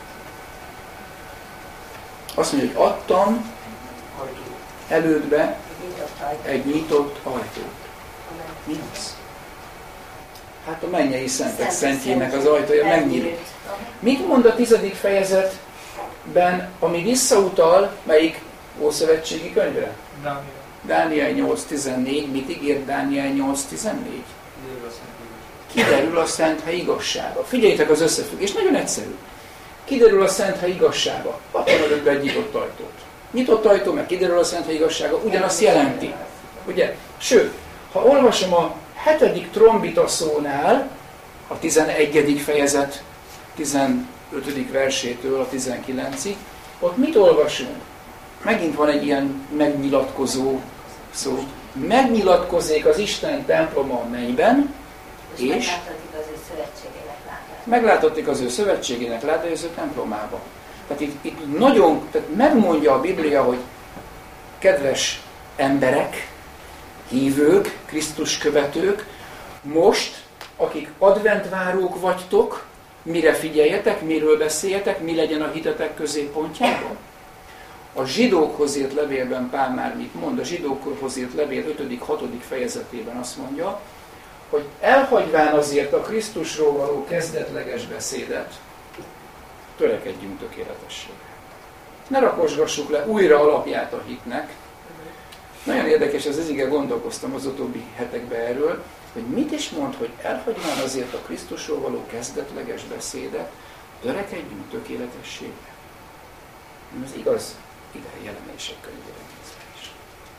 Speaker 1: Azt mondja, hogy adtam elődbe egy nyitott ajtót. Mi az? Hát a mennyei szentek szentjének az ajtója megnyílik. Mit mond a 10. fejezetben, ami visszautal, melyik ószövetségi könyvre? Dániel 8.14. Mit ígért Dániel 8.14? Kiderül a szent hely igazsága. Figyeljétek az összefüggés, nagyon egyszerű. Kiderül a szent hely igazsága. Adtam egy nyitott ajtót. Nyitott ajtó, meg kiderül a szent hely igazsága, ugyanazt jelenti. Ugye? Sőt, ha olvasom a 7. trombita szónál, a 11. fejezet 15. versétől a 19-ig, ott mit olvasunk? Megint van egy ilyen megnyilatkozó szó. Megnyilatkozzék az Isten temploma a mennyben, és meglátottik az ő szövetségének látása templomába. Tehát itt nagyon, tehát megmondja a Biblia, hogy kedves emberek, hívők, Krisztus követők, most, akik adventvárók vagytok, mire figyeljetek, miről beszéljetek, mi legyen a hitetek középpontjában? A zsidókhoz írt levélben Pál már mit mond? A zsidókhoz írt levél 5.-6. fejezetében azt mondja, hogy elhagyván azért a Krisztusról való kezdetleges beszédet, törekedjünk tökéletességre. Ne rakosgassuk le újra alapját a hitnek. Nagyon érdekes, az ige, gondolkoztam az utóbbi hetekben erről, hogy mit is mond, hogy elhagyván azért a Krisztusról való kezdetleges beszédet, törekedjünk tökéletességre. Ez igaz ide jelenések könyvére nézve is.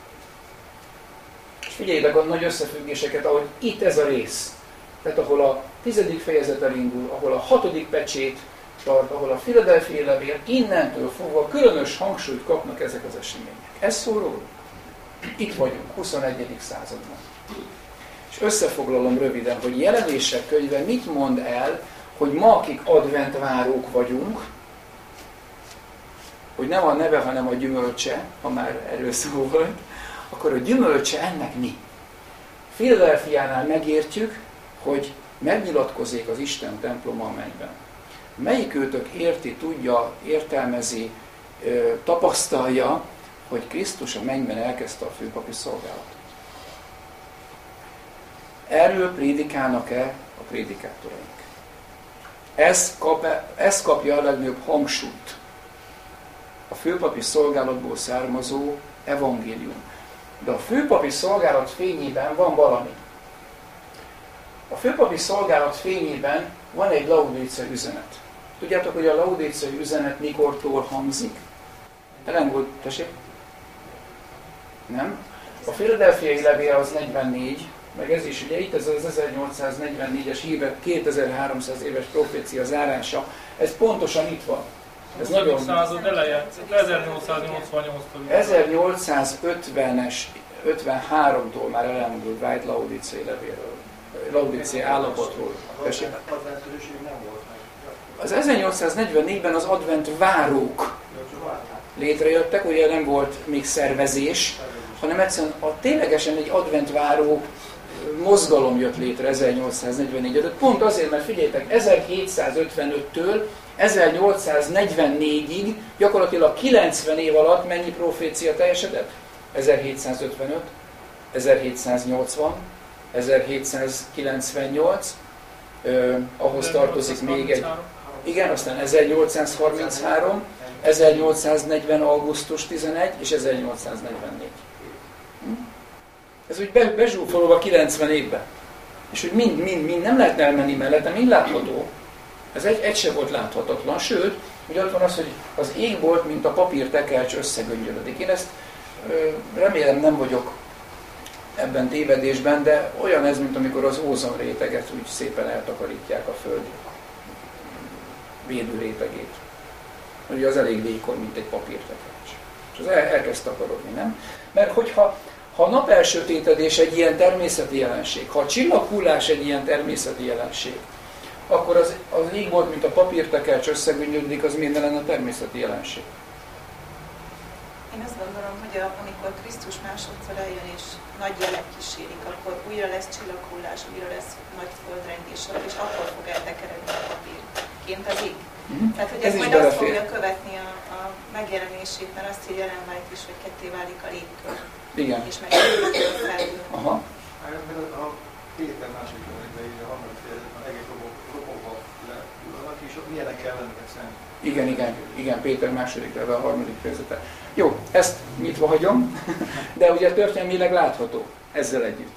Speaker 1: És figyeljétek a nagy összefüggéseket, ahogy itt ez a rész. Tehát ahol a 10. fejezet elindul, ahol a 6. pecsét tart, ahol a Philadelphia levél, innentől fogva különös hangsúlyt kapnak ezek az események. Ez szól róluk. Itt vagyunk, 21. században. És összefoglalom röviden, hogy jelenések könyve mit mond el, hogy ma, akik adventvárók vagyunk, hogy nem a neve, hanem a gyümölcse, ha már erről szó volt, akkor a gyümölcse ennek mi? Philadelphiánál megértjük, hogy megnyilatkozik az Isten temploma a mennyben. Melyik őtök érti, tudja, értelmezi, tapasztalja, hogy Krisztus a mennyben elkezdte a főpapi szolgálatot? Erről prédikálnak-e a prédikátoraink? Ez kapja a legnagyobb hangsúlyt. A főpapi szolgálatból származó evangélium. De a főpapi szolgálat fényében van valami. A főpapi szolgálat fényében van egy laudíciai üzenet. Tudjátok, hogy a laudíciai üzenet mikortól hangzik? Elengult, tessék? Nem? A Philadelphiai levél az 44, meg ez is, ugye itt ez az 1844-es híve, 2300 éves profécia zárása, ez pontosan itt van. Ez nagyon...
Speaker 2: Század eleje, 1888-tól.
Speaker 1: 1850-es, 53-tól már elindult White laudíciai levélről, laudíciai állapotról. Az 1844-ben az advent várók létrejöttek, ugye nem volt még szervezés, hanem egyszerűen ténylegesen egy adventváró mozgalom jött létre 1844 előtt. Pont azért, mert figyeljétek, 1755-től 1844-ig gyakorlatilag 90 év alatt mennyi profécia teljesedett? 1755, 1780, 1798, ahhoz tartozik még egy... Igen, aztán 1833, 1840. augusztus 11 és 1844. Ez úgy bezsúfolva 90 évben. És hogy mind nem lehetne elmenni mellette, mind látható. Ez egy se volt láthatatlan. Sőt, ugye ott van az, hogy az égbolt, mint a papírtekercs összegöngyölödik. Én ezt remélem nem vagyok ebben tévedésben, de olyan ez, mint amikor az ózonréteget úgy szépen eltakarítják a Föld védőrétegét. Ugye az elég vékony, mint egy papírtekercs. És az elkezd takarodni, nem? Mert hogyha a napelsötétedés egy ilyen természeti jelenség, ha a csillaghullás egy ilyen természeti jelenség, akkor az égbolt, mint a papírtekercs összegöngyölödik, az minden lenne a természeti jelenség.
Speaker 4: Én azt gondolom, hogy amikor Krisztus másodszor eljön és nagy jelek kísérik, akkor újra lesz csillaghullás, újra lesz nagy földrengés, és akkor fog eltekeredni a papírként az ég. Tehát, hogy ez majd azt fogja követni a megjelenését, mert azt írja Ellen White is, hogy ketté válik a légkör.
Speaker 1: Igen.
Speaker 4: És megjelenítő a felül.
Speaker 1: Aha.
Speaker 5: A Péter második könyvben, a harmadik fejezetben egész ropogva leülnek, és ott milyenek kell lennek szemben.
Speaker 1: Igen, Péter második leve a harmadik fejezete. Jó, ezt nyitva hagyom, de ugye történelmileg látható ezzel együtt.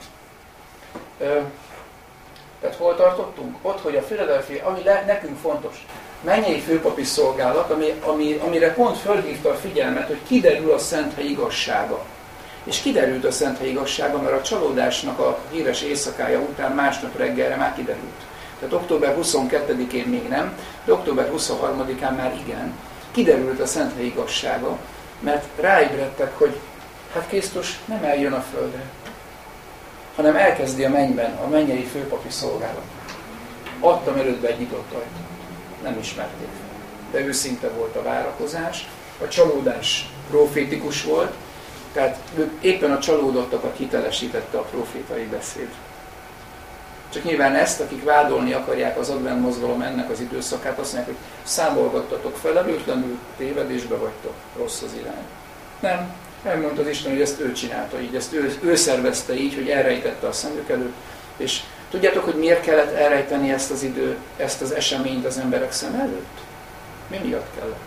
Speaker 1: Tehát hol tartottunk? Ott, hogy a Philadelphia, ami nekünk fontos, mennyei főpapi szolgálat, amire pont fölhívta a figyelmet, hogy kiderül a Szenthely igazsága. És kiderült a Szenthely igazsága, mert a csalódásnak a híres éjszakája után másnap reggelre már kiderült. Tehát október 22-én még nem, de október 23-án már igen. Kiderült a Szenthely igazsága, mert ráébredtek, hogy hát Krisztus nem eljön a földre, hanem elkezdi a mennyben, a mennyei főpapi szolgálat. Adtam előtte egy nyitott ajtót. Nem ismerték fel. De őszinte volt a várakozás, a csalódás profétikus volt, tehát éppen a csalódottakat hitelesítette a profétai beszéd. Csak nyilván ezt, akik vádolni akarják az advent mozgalom ennek az időszakát, azt mondják, hogy számolgattatok felelőtlenül, tévedésbe vagytok, rossz az irány. Nem. Elmondta az Isten, hogy ezt ő csinálta így, ezt ő szervezte így, hogy elrejtette a szemük előtt. És tudjátok, hogy miért kellett elrejteni ezt az eseményt az emberek szem előtt? Mi miatt kellett?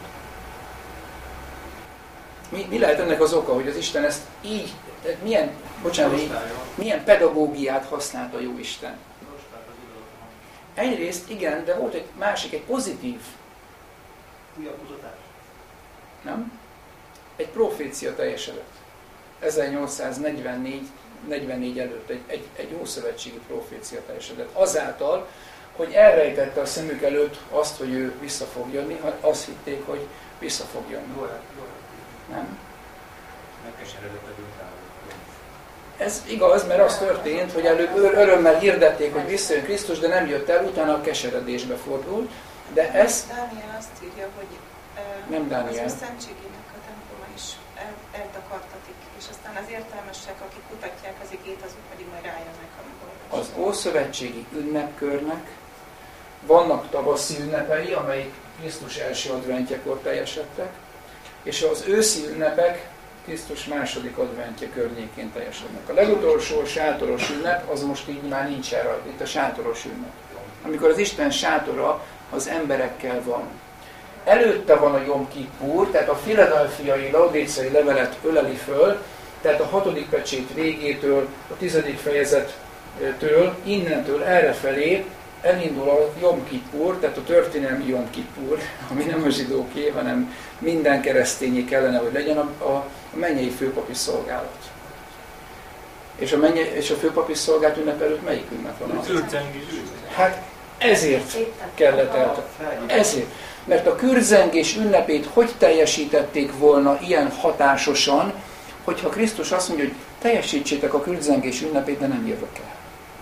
Speaker 1: Mi lehet ennek az oka, hogy az Isten ezt így, milyen pedagógiát használt a Jóisten? Egyrészt igen, de volt egy másik, egy pozitív. Nem? Egy profécia teljesedett. 1844 előtt egy ószövetségi profécia teljesedett. Azáltal, hogy elrejtette a szemük előtt azt, hogy ő vissza fog jönni, azt hitték, hogy vissza fog jönni. Nem? Ez igaz, mert az történt, hogy előbb örömmel hirdették, hogy visszajön Krisztus, de nem jött el, utána a keseredésbe fordult. De ez...
Speaker 4: Dániel azt írja, hogy
Speaker 1: nem Dániel.
Speaker 4: az ő szentségének a temploma is eltakartatik, és aztán az értelmesek, akik kutatják az igét, azok pedig majd rájönnek, amikor...
Speaker 1: Az ószövetségi ünnepkörnek vannak tavaszi ünnepei, amelyik Krisztus első adventjekor teljesedtek, és az őszi ünnepek Krisztus második adventje környékén teljesednek. A legutolsó sátoros ünnep, az most így már nincs rajta, itt a sátoros ünnep. Amikor az Isten sátora az emberekkel van. Előtte van a Jom Kippur, tehát a filadelfiai laodéciai levelet öleli föl, tehát a 6. pecsét végétől, a 10. fejezettől, innentől errefelé elindul a Jom Kippur, tehát a történelmi Jom Kippur, ami nem a zsidóké, hanem minden keresztényé kellene, hogy legyen a mennyei főpapi szolgálat. És a főpapi szolgálat ünnep előtt melyik ünnep van? Hát ezért kellett eltenni. Ezért. Mert a kürdzengés ünnepét hogy teljesítették volna ilyen hatásosan, hogyha Krisztus azt mondja, hogy teljesítsétek a kürdzengés ünnepét, de nem jövök el.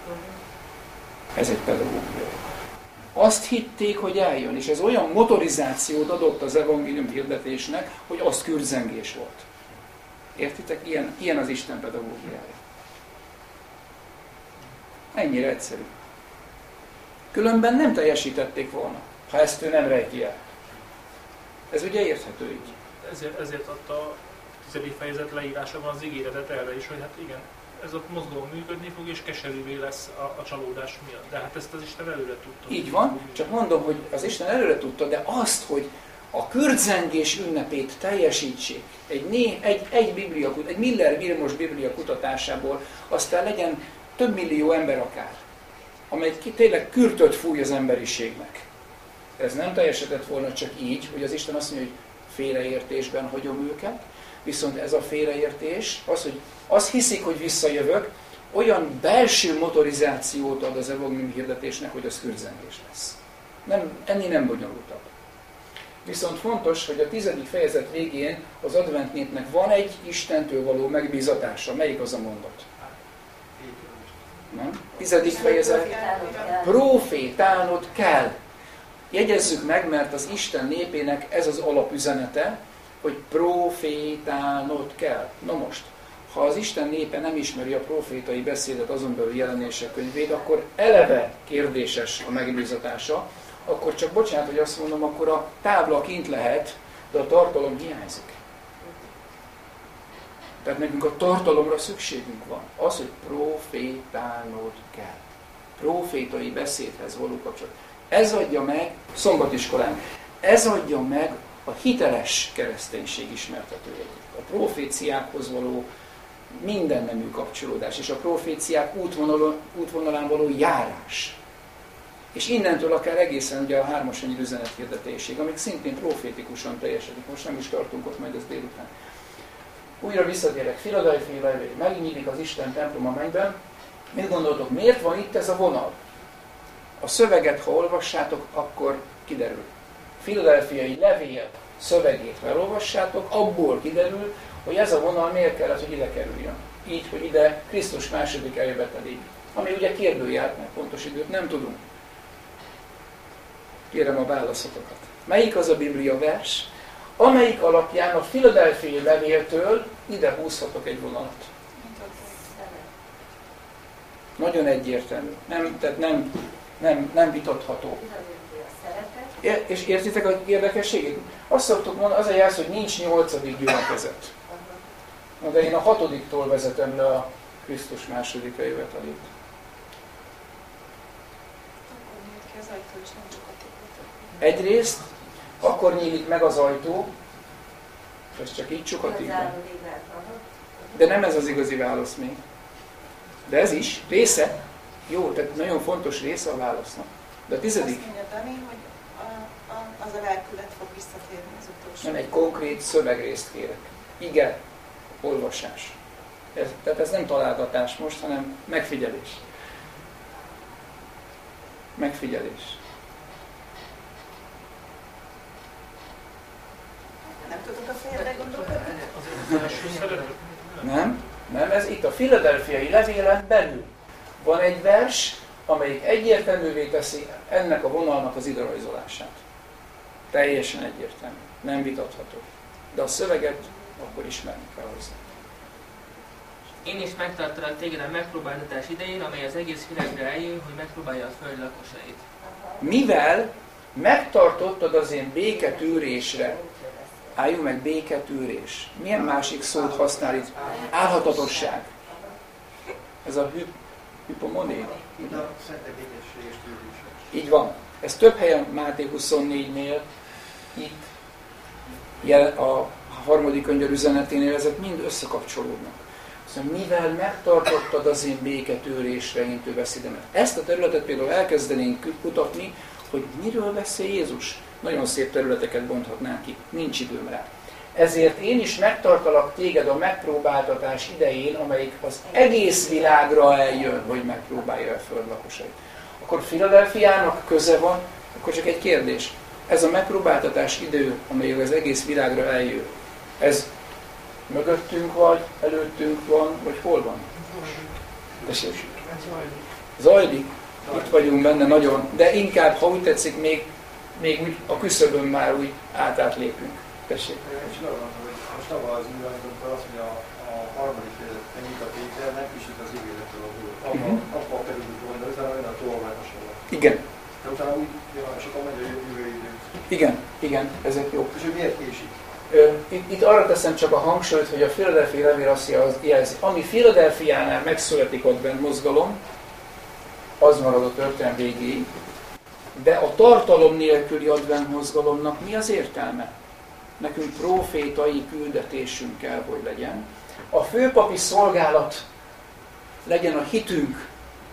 Speaker 1: Ez egy pedagógia. Azt hitték, hogy eljön, és ez olyan motorizációt adott az evangélium hirdetésnek, hogy az kürdzengés volt. Értitek? Ilyen az Isten pedagógiája. Ennyire egyszerű. Különben nem teljesítették volna, ha ezt ő nem rejti el. Ez ugye érthető így.
Speaker 2: Ezért adta a 10. fejezet leírásában az ígéretet erre is, hogy hát igen, ez a mozgalom működni fog, és keserűvé lesz a csalódás miatt. De hát ezt az Isten előre tudta.
Speaker 1: Így van, csak mondom, hogy az Isten előre tudta, de azt, hogy a kürdzengés ünnepét teljesítsék egy Miller Vilmos Biblia kutatásából, aztán legyen több millió ember akár, amely tényleg kürtöt fúj az emberiségnek. Ez nem teljesedett volna csak így, hogy az Isten azt mondja, hogy félreértésben hagyom őket, viszont ez a félreértés, az, hogy azt hiszik, hogy visszajövök, olyan belső motorizációt ad az evangélium hirdetésnek, hogy az kürdzengés lesz. Ennél nem bonyolultabb. Viszont fontos, hogy a 10. fejezet végén az advent népnek van egy Istentől való megbízatása. Melyik az a mondat? Nem? 10. fejezet. Profétálnod kell. Jegyezzük meg, mert az Isten népének ez az alapüzenete, hogy profétálnod kell. Na most, ha az Isten népe nem ismeri a profétai beszédet, azon belül Jelenések könyvét, akkor eleve kérdéses a megbízatása, akkor csak bocsánat, hogy azt mondom, akkor a tábla kint lehet, de a tartalom hiányzik. Tehát nekünk a tartalomra szükségünk van. Az, hogy profétálnod kell. Profétai beszédhez való kapcsolat. Ez adja meg, szombatiskolán, ez adja meg a hiteles kereszténység ismertetőjét. A proféciákhoz való mindennemű kapcsolódás, és a proféciák útvonalán való járás. És innentől akár egészen ugye a 3. angyal üzenet hirdetésig, amik szintén profétikusan teljesedik. Most nem is tartunk ott, majd ez délután. Újra visszatérek, Philadelphia levél, megnyílik az Isten templom a mennyben. Mit gondoltok, miért van itt ez a vonal? A szöveget, ha olvassátok, akkor kiderül. Philadelphiai levél szövegét, ha elolvassátok, abból kiderül, hogy ez a vonal miért kellett, hogy ide kerüljön. Így, hogy ide Krisztus második eljöveteléig. Ami ugye kérdőjel, mert pontos időt nem tudunk. Kérem a válaszotokat. Melyik az a Biblia vers, amelyik alapján a Philadelphiai levéltől ide húzhatok egy vonalat? Nagyon egyértelmű. Tehát nem vitatható. És értitek a érdekességét? Azt szoktuk mondani, az a jelz, hogy nincs 8. gyülekezet. Na, de én a 6-tól vezetem le a Krisztus második jövetelét. Egyrészt, akkor nyílik meg az ajtó, és ez csak így csukatik. De nem ez az igazi válasz még. De ez is része. Jó, tehát nagyon fontos része a válasznak. De a 10.
Speaker 4: Azt mondja Dani, hogy az a lelkület fog visszatérni az utolsó.
Speaker 1: Nem, egy konkrét szövegrészt kérek. Igen, olvasás. Tehát ez nem találgatás most, hanem megfigyelés. Megfigyelés.
Speaker 4: Nem tudod a fejedre gondolkodni?
Speaker 1: Nem, ez itt a Philadelphiai levélen belül. Van egy vers, amelyik egyértelművé teszi ennek a vonalnak az iderajzolását. Teljesen egyértelmű. Nem vitatható. De a szöveget akkor ismerni kell hozzá.
Speaker 6: Én is megtartalak téged a megpróbáltatás idején, amely az egész világra eljön, hogy megpróbálja a föld lakosait.
Speaker 1: Mivel megtartottad az én béketűrésre, álljunk meg, béketűrés. Milyen másik szót használ itt? Álhatatosság. Ez a hypomoné. Így van. Ez több helyen Máté 24-nél, itt a 3. könyv üzeneténél ezek mind összekapcsolódnak. Szóval mivel megtartottad az én béketűrésre intő beszédemet. Ezt a területet például elkezdenénk kutatni, hogy miről beszél Jézus. Nagyon szép területeket bonthatnánk ki, nincs időm rá. Ezért én is megtartalak téged a megpróbáltatás idején, amelyik az egész világra eljön, hogy megpróbálja a föld lakosait. Akkor Philadelphiának köze van, akkor csak egy kérdés. Ez a megpróbáltatás idő, amelyik az egész világra eljön, ez mögöttünk vagy, előttünk van, vagy hol van? Tessék. Zajlik. Itt vagyunk benne nagyon, de inkább, ha úgy tetszik, még úgy a küszöbön már úgy átlépünk. Tessék.
Speaker 5: Most abban az indulásban azt mondja, a harmadik fejezetben nyit a Péter, nem kicsit az ígéretről a búr. Abban kerülünk volna, de utána olyan a tolványosan.
Speaker 1: Igen.
Speaker 5: De utána úgy, és akkor megy a jövő időt.
Speaker 1: Igen, ezek jó.
Speaker 5: És hogy miért késik?
Speaker 1: Itt arra teszem csak a hangsúlyt, hogy a Philadelphia levél azt jelzi, ami Philadelphiánál megszületik ott bent mozgalom, az marad a történelem végéig. De a tartalom nélküli advent mozgalomnak mi az értelme? Nekünk profétai küldetésünk kell, hogy legyen. A főpapi szolgálat legyen a hitünk,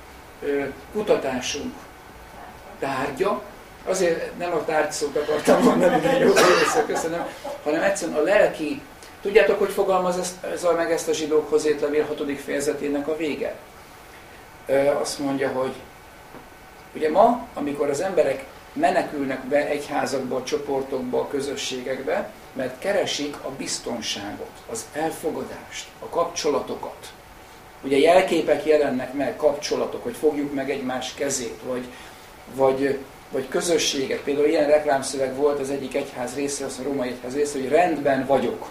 Speaker 1: kutatásunk tárgya. Azért nem a tárgyszót akartam mondani, de jó, köszönöm, hanem egyszerűen a lelki. Tudjátok, hogy fogalmaz meg ezt a zsidókhoz írt levél 6. fejezetének a vége? Azt mondja, hogy ugye ma, amikor az emberek menekülnek be egyházakba, a csoportokba, a közösségekbe, mert keresik a biztonságot, az elfogadást, a kapcsolatokat. Ugye jelképek jelennek meg, kapcsolatok, hogy fogjuk meg egymás kezét, vagy közösségek. Például ilyen reklámszöveg volt az egyik egyház része, az a római egyház része, hogy rendben vagyok.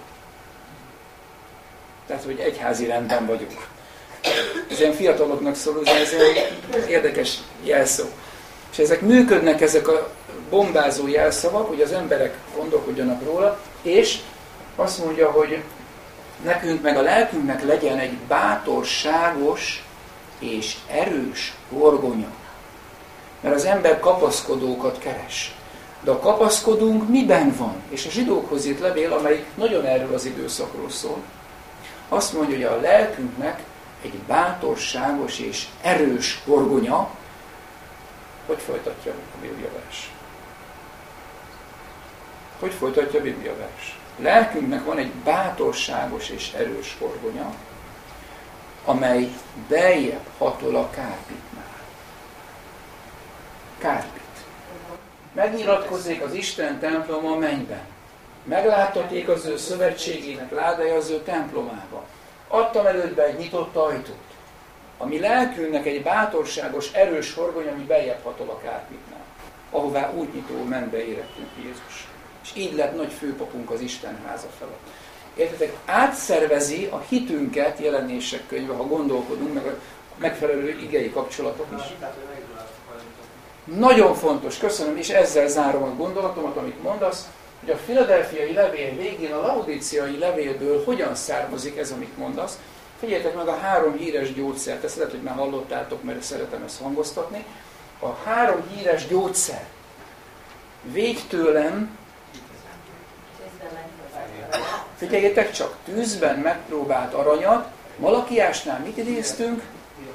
Speaker 1: Tehát, hogy egyházi rendben vagyok. Ez ilyen fiataloknak szól, ez egy érdekes jelszó. És ezek működnek, ezek a bombázó jelszavak, hogy az emberek gondolkodjanak róla, és azt mondja, hogy nekünk meg a lelkünknek legyen egy bátorságos és erős horgonya. Mert az ember kapaszkodókat keres. De a kapaszkodónk miben van? És a zsidókhoz írt levél, amelyik nagyon erről az időszakról szól, azt mondja, hogy a lelkünknek egy bátorságos és erős horgonya. Hogy folytatja a Bibliavers? Hogy folytatja a Bibliavers? Lelkünknek van egy bátorságos és erős horgonya, amely beljebb hatol a kárpitnál. Kárpit. Megnyilatkozzék az Isten temploma a mennyben. Megláttaték az ő szövetségének ládája az ő templomába. Adtam elődbe egy nyitott ajtót. A mi lelkünknek egy bátorságos, erős horgony, ami beljebb hatol a kárpitnál, ahová útnyitó menbe érettünk Jézus. És így lett nagy főpapunk az Isten háza felett. Értetek, átszervezi a hitünket, Jelenések könyve, ha gondolkodunk, meg megfelelő igei kapcsolatok is. Nagyon fontos, köszönöm, és ezzel zárom a gondolatomat, amit mondasz, hogy a Philadelphiai levél végén a laodíciai levélből hogyan származik ez, amit mondasz. Figyeljetek meg a 3 híres gyógyszert, ezt lehet, hogy már hallottátok, mert szeretem ezt hangoztatni. A 3 híres gyógyszer. Védj tőlem, figyeljetek csak, tűzben megpróbált aranyat, Malakiásnál mit idéztünk?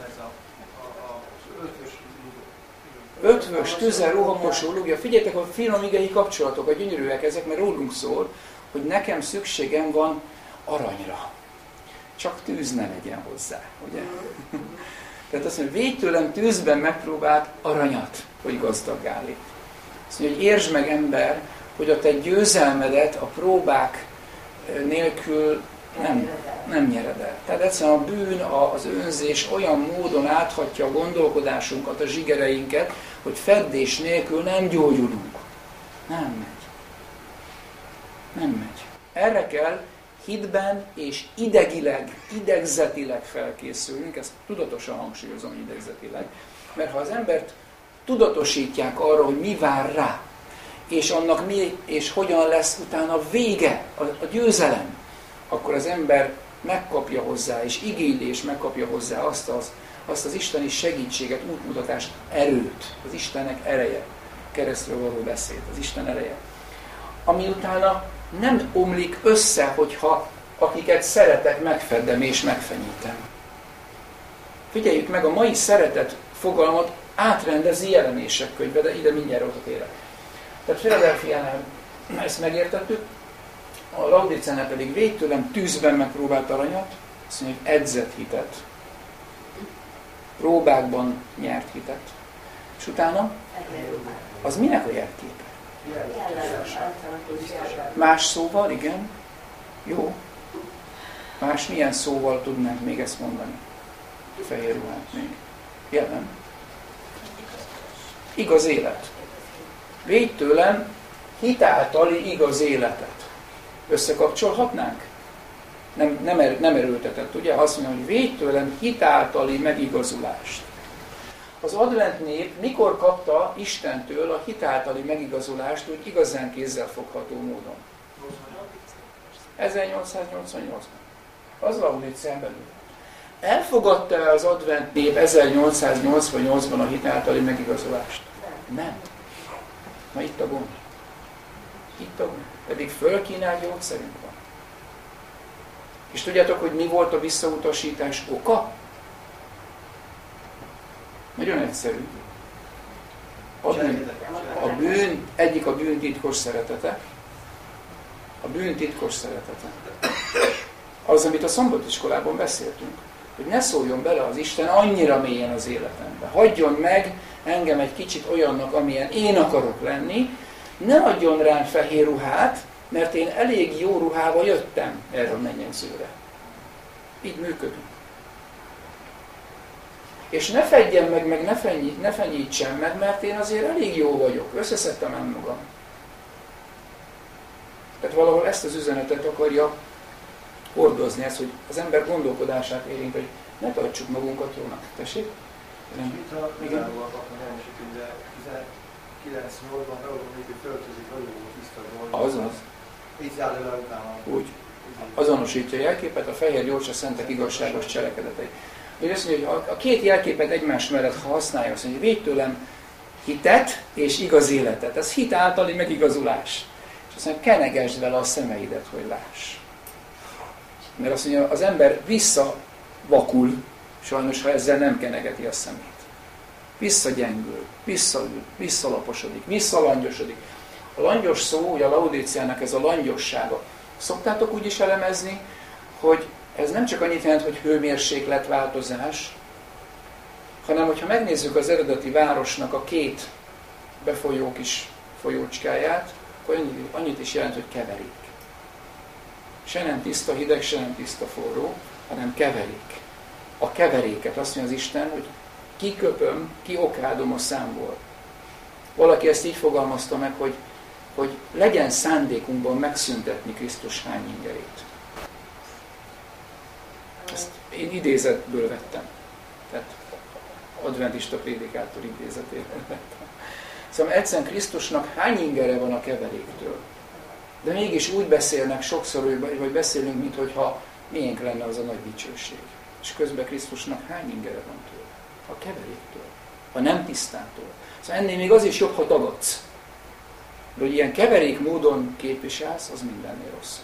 Speaker 1: Ötvös, tüze, rohamosó lúgja. Figyeljetek, a finom igei kapcsolatok, a gyönyörűek ezek, mert rólunk szól, hogy nekem szükségem van aranyra. Csak tűz ne legyen hozzá, ugye? Tehát azt mondja, védj tőlem tűzben megpróbált aranyat, hogy gazdaggá légy. Azt mondja, hogy értsd meg, ember, hogy a te győzelmedet a próbák nélkül nem nyered el. Tehát egyszerűen a bűn, az önzés olyan módon áthatja a gondolkodásunkat, a zsigereinket, hogy feddés nélkül nem gyógyulunk. Nem megy. Nem megy. Erre kell hitben és idegzetileg felkészülnünk, ezt tudatosan hangsúlyozom idegzetileg, mert ha az embert tudatosítják arra, hogy mi vár rá, és annak mi és hogyan lesz utána vége, a győzelem, akkor az ember megkapja hozzá, és igényli, és megkapja hozzá azt az isteni segítséget, útmutatást, erőt, az Istennek ereje, keresztről való beszéd, az Isten ereje. Ami utána nem omlik össze, hogyha akiket szeretek, megfeddem és megfenyítem. Figyeljük meg, a mai szeretet fogalmat átrendezi Jelenések könyve, de ide mindjárt ott érek. Tehát Philadelphiánál ezt megértettük, a Laodicánál pedig védj tőlem tűzben megpróbált aranyat, azt mondja, hogy edzett hitet, próbákban nyert hitet, és utána az minek a jelképe? Más szóval, igen? Jó. Más milyen szóval tudnánk még ezt mondani? Fehér ruhát még. Jelen. Igaz élet. Védj tőlem hitáltali igaz életet. Összekapcsolhatnánk? Nem erőltetett, ugye? Azt mondja, hogy védj tőlem hitáltali megigazulást. Az advent nép mikor kapta Istentől a hitáltali megigazulást, úgy igazán kézzelfogható módon? 1888-ban. Az Laodicén belül. Elfogadta az advent nép 1888-ban a hitáltali megigazulást? Nem. Na itt a gond. Itt a gond. Pedig fölkínált gyógyszerünk van. És tudjátok, hogy mi volt a visszautasítás oka? Nagyon egyszerű. A bűn, egyik a bűn titkos szeretete. A bűn titkos szeretete. Az, amit a szombatiskolában beszéltünk. Hogy ne szóljon bele az Isten annyira mélyen az életembe. Hagyjon meg engem egy kicsit olyannak, amilyen én akarok lenni. Ne adjon rám fehér ruhát, mert én elég jó ruhával jöttem erre a mennyegzőre. Így működünk. És ne fedjen meg ne fenyítsen meg, mert én azért elég jó vagyok. Összeszedtem ám magam. Tehát valahol ezt az üzenetet akarja hordozni, ez, hogy az ember gondolkodását érint, hogy ne tartsuk magunkat jónak. Tessék?
Speaker 5: Itt a megállóval kapnak elmesítünk, de 1998-ban Raúl nélkül költözik ragyogó tiszta gold.
Speaker 1: Azaz.
Speaker 5: Így zárja le utána.
Speaker 1: Úgy. Azonosítja a jelképet, a fehér gyors a szentek igazságos cselekedetei. Úgy azt mondja, hogy a két jelképet egymás mellett, ha használja, azt mondja, hogy védj tőlem hitet és igaz életet. Ez hit általi megigazulás. És azt mondja, kenegesd vele a szemeidet, hogy láss. Mert azt mondja, az ember visszavakul, sajnos, ha ezzel nem kenegeti a szemét. Visszagyengül, visszaül, visszalaposodik, visszalangyosodik. A langyos szó, ugye a Laodíciának ez a langyossága. Szoktátok úgy is elemezni, hogy ez nem csak annyit jelent, hogy hőmérsékletváltozás, hanem hogyha megnézzük az eredeti városnak a két befolyó kis folyócskáját, akkor annyit is jelent, hogy keverék. Se nem tiszta hideg, se nem tiszta forró, hanem keverék. A keveréket azt mondja az Isten, hogy kiköpöm, kiokádom a számból. Valaki ezt így fogalmazta meg, hogy legyen szándékunkban megszüntetni Krisztus hányingerét. Ezt én idézetből vettem. Tehát adventista prédikátor intézetében. Szóval egyszerűen Krisztusnak hány ingere van a keveréktől? De mégis úgy beszélnek sokszor, vagy beszélünk, minthogyha miénk lenne az a nagy dicsőség. És közben Krisztusnak hány ingere van tőle? A keveréktől. A nem tisztától. Szóval ennél még az is jobb, ha tagadsz. De hogy ilyen keverék módon képviselsz, az mindennél rosszabb.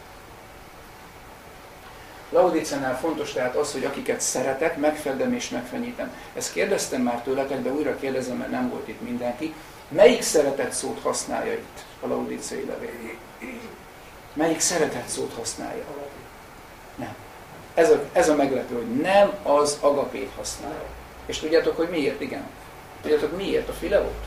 Speaker 1: Laodicánál fontos tehát az, hogy akiket szeretek, megfedem és megfenyítem. Ezt kérdeztem már tőletek, de újra kérdezem, mert nem volt itt mindenki. Melyik szeretett szót használja itt a laodicei levél? Melyik szeretett szót használja? Nem. Ez a meglepő, hogy nem az agapét használja. És tudjátok, hogy miért? Igen. Tudjátok, miért a Fileót?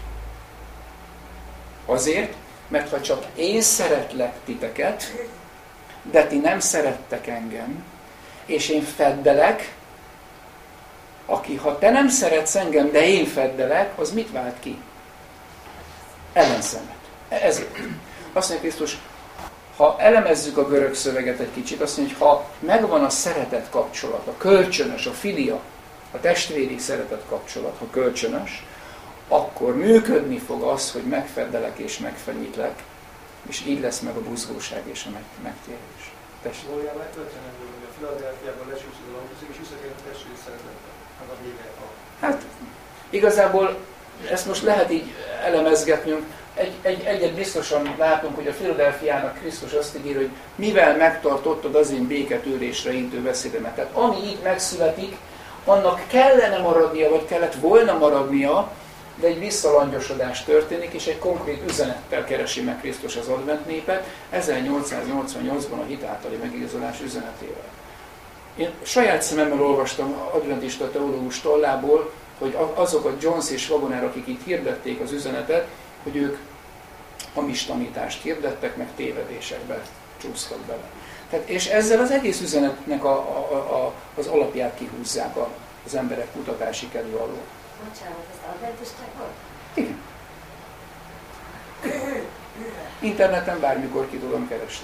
Speaker 1: Azért, mert ha csak én szeretlek titeket, de ti nem szerettek engem, és én feddelek, aki, ha te nem szeretsz engem, de én feddelek, az mit vált ki? Ellenszemet. Ezért. Azt mondja Krisztus, ha elemezzük a görög szöveget egy kicsit, azt mondja, hogy ha megvan a szeretet kapcsolat, a kölcsönös, a filia, a testvéri szeretet kapcsolat, ha kölcsönös, akkor működni fog az, hogy megfeddelek és megfenyítlek, és így lesz meg a buzgóság és a megtérés. Tessék.
Speaker 5: Valójában történet volt, hogy a Filadelfiában lesúszik a laudicék, és visszatérnek a testvéri szeretetbe. Hát a vége a...
Speaker 1: Hát igazából ezt most lehet így elemezgetnünk. Egyet biztosan látunk, hogy a Filadelfiának Krisztus azt ígér, hogy mivel megtartottad az én béketűrésre intő beszédemet. Tehát ami így megszületik, annak kellene maradnia, vagy kellett volna maradnia, de egy visszalangyosodás történik, és egy konkrét üzenettel keresi meg Krisztus az advent népet, 1888-ban a hit általi megigazolás üzenetével. Én saját szememmel olvastam adventista teológus tollából, hogy azok a Jones és Wagoner, akik itt hirdették az üzenetet, hogy ők hamis tanítást hirdettek, meg tévedésekbe csúsztak bele. Tehát, és ezzel az egész üzenetnek az alapját kihúzzák az emberek kutatási kedve alól.
Speaker 7: Bocsánat, ezt adventisták volt?
Speaker 1: Igen. Interneten bármikor ki tudom keresni.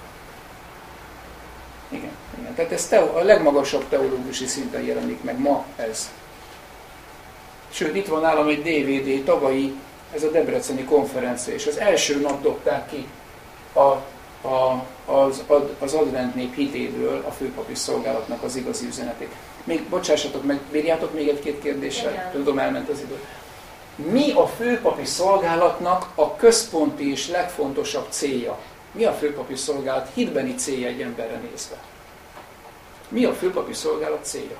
Speaker 1: Igen. Tehát ez a legmagasabb teológusi szinten jelenik meg ma ez. Sőt, itt van nálam egy DVD, tavalyi, ez a debreceni konferencia, és az első nap dobták ki az advent nép hitéből a főpapi szolgálatnak az igazi üzenetét. Még, bocsássatok meg, bírjátok még egy-két kérdéssel? Igen. Tudom, elment az idő. Mi a főpapi szolgálatnak a központi és legfontosabb célja? Mi a főpapi szolgálat hitbeni célja egy emberre nézve? Mi a főpapi szolgálat célja?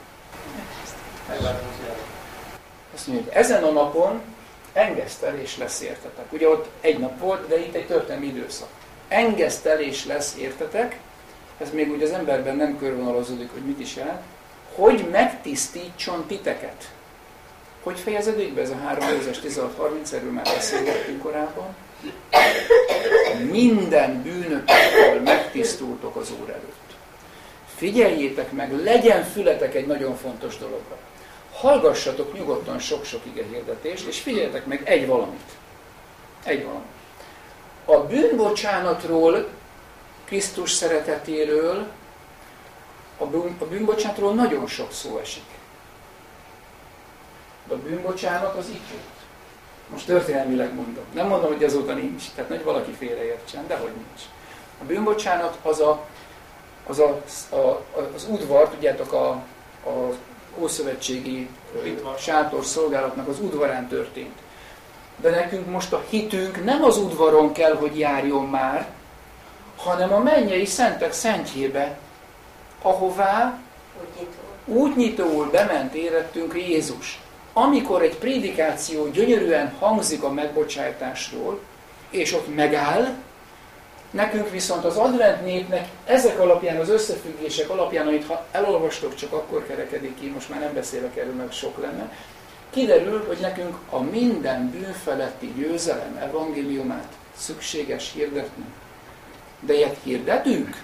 Speaker 1: Azt mondja, hogy ezen a napon engesztelés lesz értetek. Ugye ott egy nap volt, de itt egy történelmi időszak. Engesztelés lesz értetek, ez még úgy az emberben nem körvonalazódik, hogy mit is jelent, hogy megtisztítson titeket. Hogy fejeződik be ez a 3 Mózes 16:30, erről már beszélgettünk korábban? Minden bűnökkel megtisztultok az Úr előtt. Figyeljétek meg, legyen fületek egy nagyon fontos dologra. Hallgassatok nyugodtan sok-sok igehirdetést, és figyeljetek meg egy valamit. Egy valamit. A bűnbocsánatról, Krisztus szeretetéről, a bűnbocsánatról nagyon sok szó esik. De a bűnbocsánat az itt jött. Most történelmileg mondom. Nem mondom, hogy azóta nincs. Tehát nagy valaki félreértsen, de hogy nincs. A bűnbocsánat az udvar, tudjátok, a ószövetségi sátor szolgálatnak az udvarán történt. De nekünk most a hitünk nem az udvaron kell, hogy járjon már, hanem a mennyei szentek szentjébe, ahová útnyitóul bement érettünk Jézus. Amikor egy prédikáció gyönyörűen hangzik a megbocsátásról, és ott megáll, nekünk viszont az advent népnek ezek alapján, az összefüggések alapján, amit ha elolvastok, csak akkor kerekedik ki, most már nem beszélek erről, mert sok lenne, kiderül, hogy nekünk a minden bűn feletti győzelem evangéliumát szükséges hirdetni. De ilyet hirdetünk?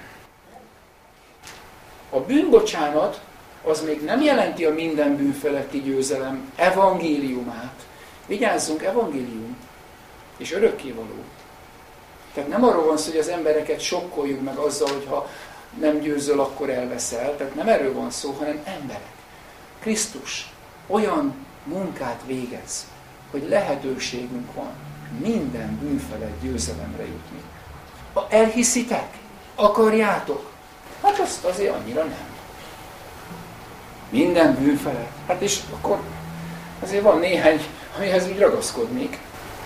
Speaker 1: A bűnbocsánat az még nem jelenti a minden bűn feletti győzelem evangéliumát. Vigyázzunk, evangélium és örökkévaló. Tehát nem arról van szó, hogy az embereket sokkoljuk meg azzal, hogy ha nem győzöl, akkor elveszel. Tehát nem erről van szó, hanem emberek. Krisztus olyan munkát végez, hogy lehetőségünk van minden bűn felett győzelemre jutni. Elhiszitek? Akarjátok? Hát azt azért annyira nem. Minden bűn felett. Hát és akkor azért van néhány, amihez úgy ragaszkodnék.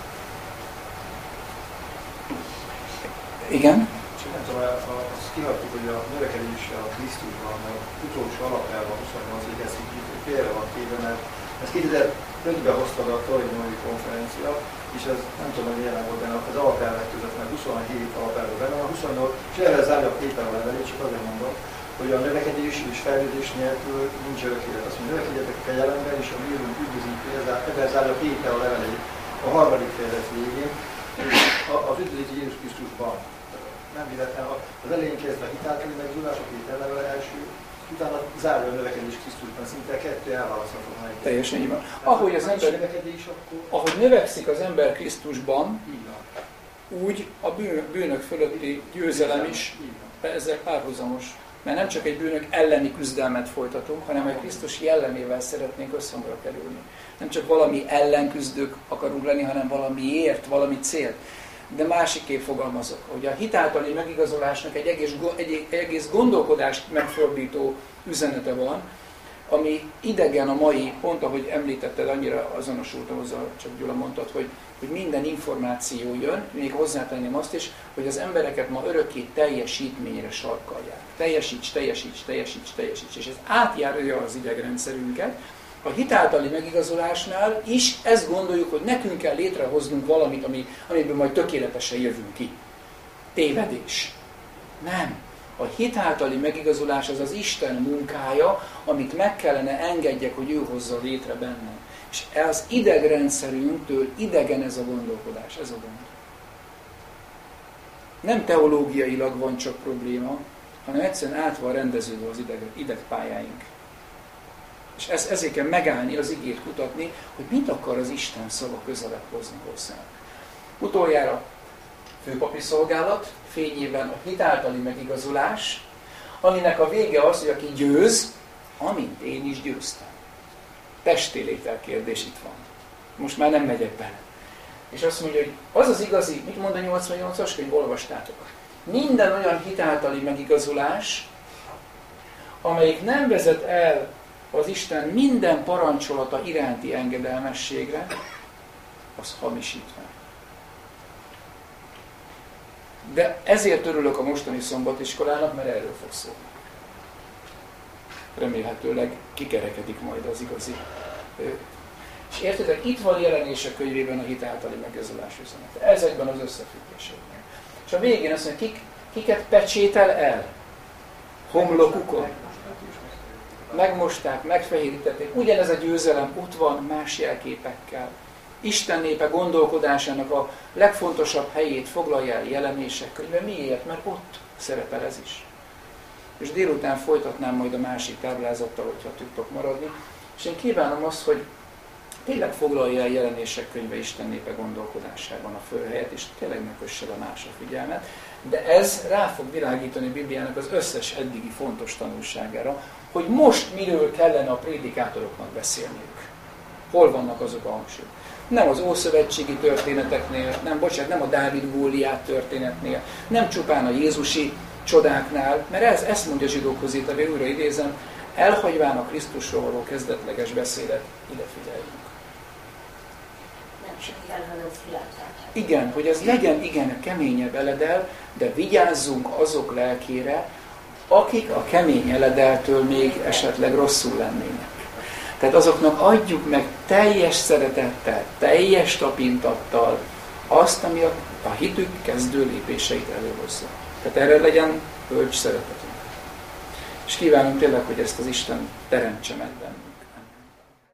Speaker 1: Igen?
Speaker 5: Csak nem tudom, azt kihagytuk, hogy a növekedés a Krisztusban, a utolsó alapjában 28-ig ez így félre van téve, mert ezt 2005-ben hoztad a Torinói konferencia, és ez nem tudom, hogy jelen volt benne az alapelvek között, mert 27 alapelvek benne van, 28, és erre zárja a Péter a levelét, csak azért mondom, hogy a növekedés és fejlődés nélkül nincs örök élet. Azt mondja, növekedjetek a kegyelemben, és a mi úrunk üdvözítő, ebben zárja Péter a levelét a 3. fejezet végén, az üdvözítő Jézus Krisztusban. Nem véletlen, az elején kezdve a hitáltali megzúlás, a Péter levele első, utána zárja a növekedés Krisztusban, szinte kettő elválasztható.
Speaker 1: Teljesen így van. Ahogy növekszik az ember Krisztusban, úgy a bűnök fölötti győzelem is, ezek párhuzamos. Mert nem csak egy bűnök elleni küzdelmet folytatunk, hanem a Krisztus jellemével szeretnénk összhangba kerülni. Nem csak valami ellenküzdők akarunk lenni, hanem valamiért, valami célt. De másikképp fogalmazok, hogy a hitáltali megigazolásnak egy egész gondolkodást megfordító üzenete van, ami idegen a mai, pont ahogy említetted, annyira azonosultam azzal, csak Gyula mondtad, hogy minden információ jön, még hozzátenném azt is, hogy az embereket ma örökké teljesítményre sarkalják. Teljesíts, és ez átjárja az idegrendszerünket. A hitáltali megigazolásnál is ezt gondoljuk, hogy nekünk kell létrehoznunk valamit, amiből majd tökéletesen jövünk ki. Tévedés. Nem. A hitáltali megigazolás az az Isten munkája, amit meg kellene engedjek, hogy ő hozza létre bennem. És az idegrendszerünktől idegen ez a gondolkodás, ez a gond. Nem teológiailag van csak probléma, hanem egyszerűen át van rendeződve az idegpályáink. És ezért kell megállni, az igét kutatni, hogy mit akar az Isten szava közelebb hozni hozzánk. Utoljára főpapi szolgálat, fényében a hitáltali megigazolás, aminek a vége az, hogy aki győz, amint én is győztem. Testélétel kérdés itt van. Most már nem megyek bele. És azt mondja, hogy az az igazi, mit mond a 88-as könyv, olvastátok. Minden olyan hitáltali megigazolás, amelyik nem vezet el az Isten minden parancsolata iránti engedelmességre, az hamisítvány. De ezért örülök a mostani szombatiskolának, mert erről fog szólni. Remélhetőleg kikerekedik majd az igazi. És értedek, itt van Jelenések könyvében a hitáltali megigazolás üzenete. Ezekben az összefüggésekben. És a végén azt mondja, kiket pecsétel el? Homlokukon. Megmosták, megfehérítették. Ugyanez a győzelem ott van más jelképekkel. Isten népe gondolkodásának a legfontosabb helyét foglalja el Jelenések könyve. Miért? Mert ott szerepel ez is. És délután folytatnám majd a másik táblázattal, hogyha tudtok maradni. És én kívánom azt, hogy tényleg foglalja el Jelenések könyve Isten népe gondolkodásában a fölhelyet, és tényleg ne kösse le más a figyelmet. De ez rá fog világítani a Bibliának az összes eddigi fontos tanulságára, hogy most miről kellene a prédikátoroknak beszélniük. Hol vannak azok a hangsúlyok? Nem az ószövetségi történeteknél, nem a Dávid Góliát történetnél, nem csupán a jézusi csodáknál, mert ezt mondja a zsidókhoz itt, amire újra idézem, elhagyván a Krisztusról való kezdetleges beszédet, ide figyeljünk.
Speaker 7: Nem csak igen, hanem fiatal.
Speaker 1: Igen, hogy ez legyen igen keményebb eledel, de vigyázzunk azok lelkére, akik a kemény eledeltől még esetleg rosszul lennének. Tehát azoknak adjuk meg teljes szeretettel, teljes tapintattal azt, ami a hitük kezdő lépéseit előhozza. Tehát erre legyen bölcs szeretetünk. És kívánom tényleg, hogy ezt az Isten teremtse meg bennünk.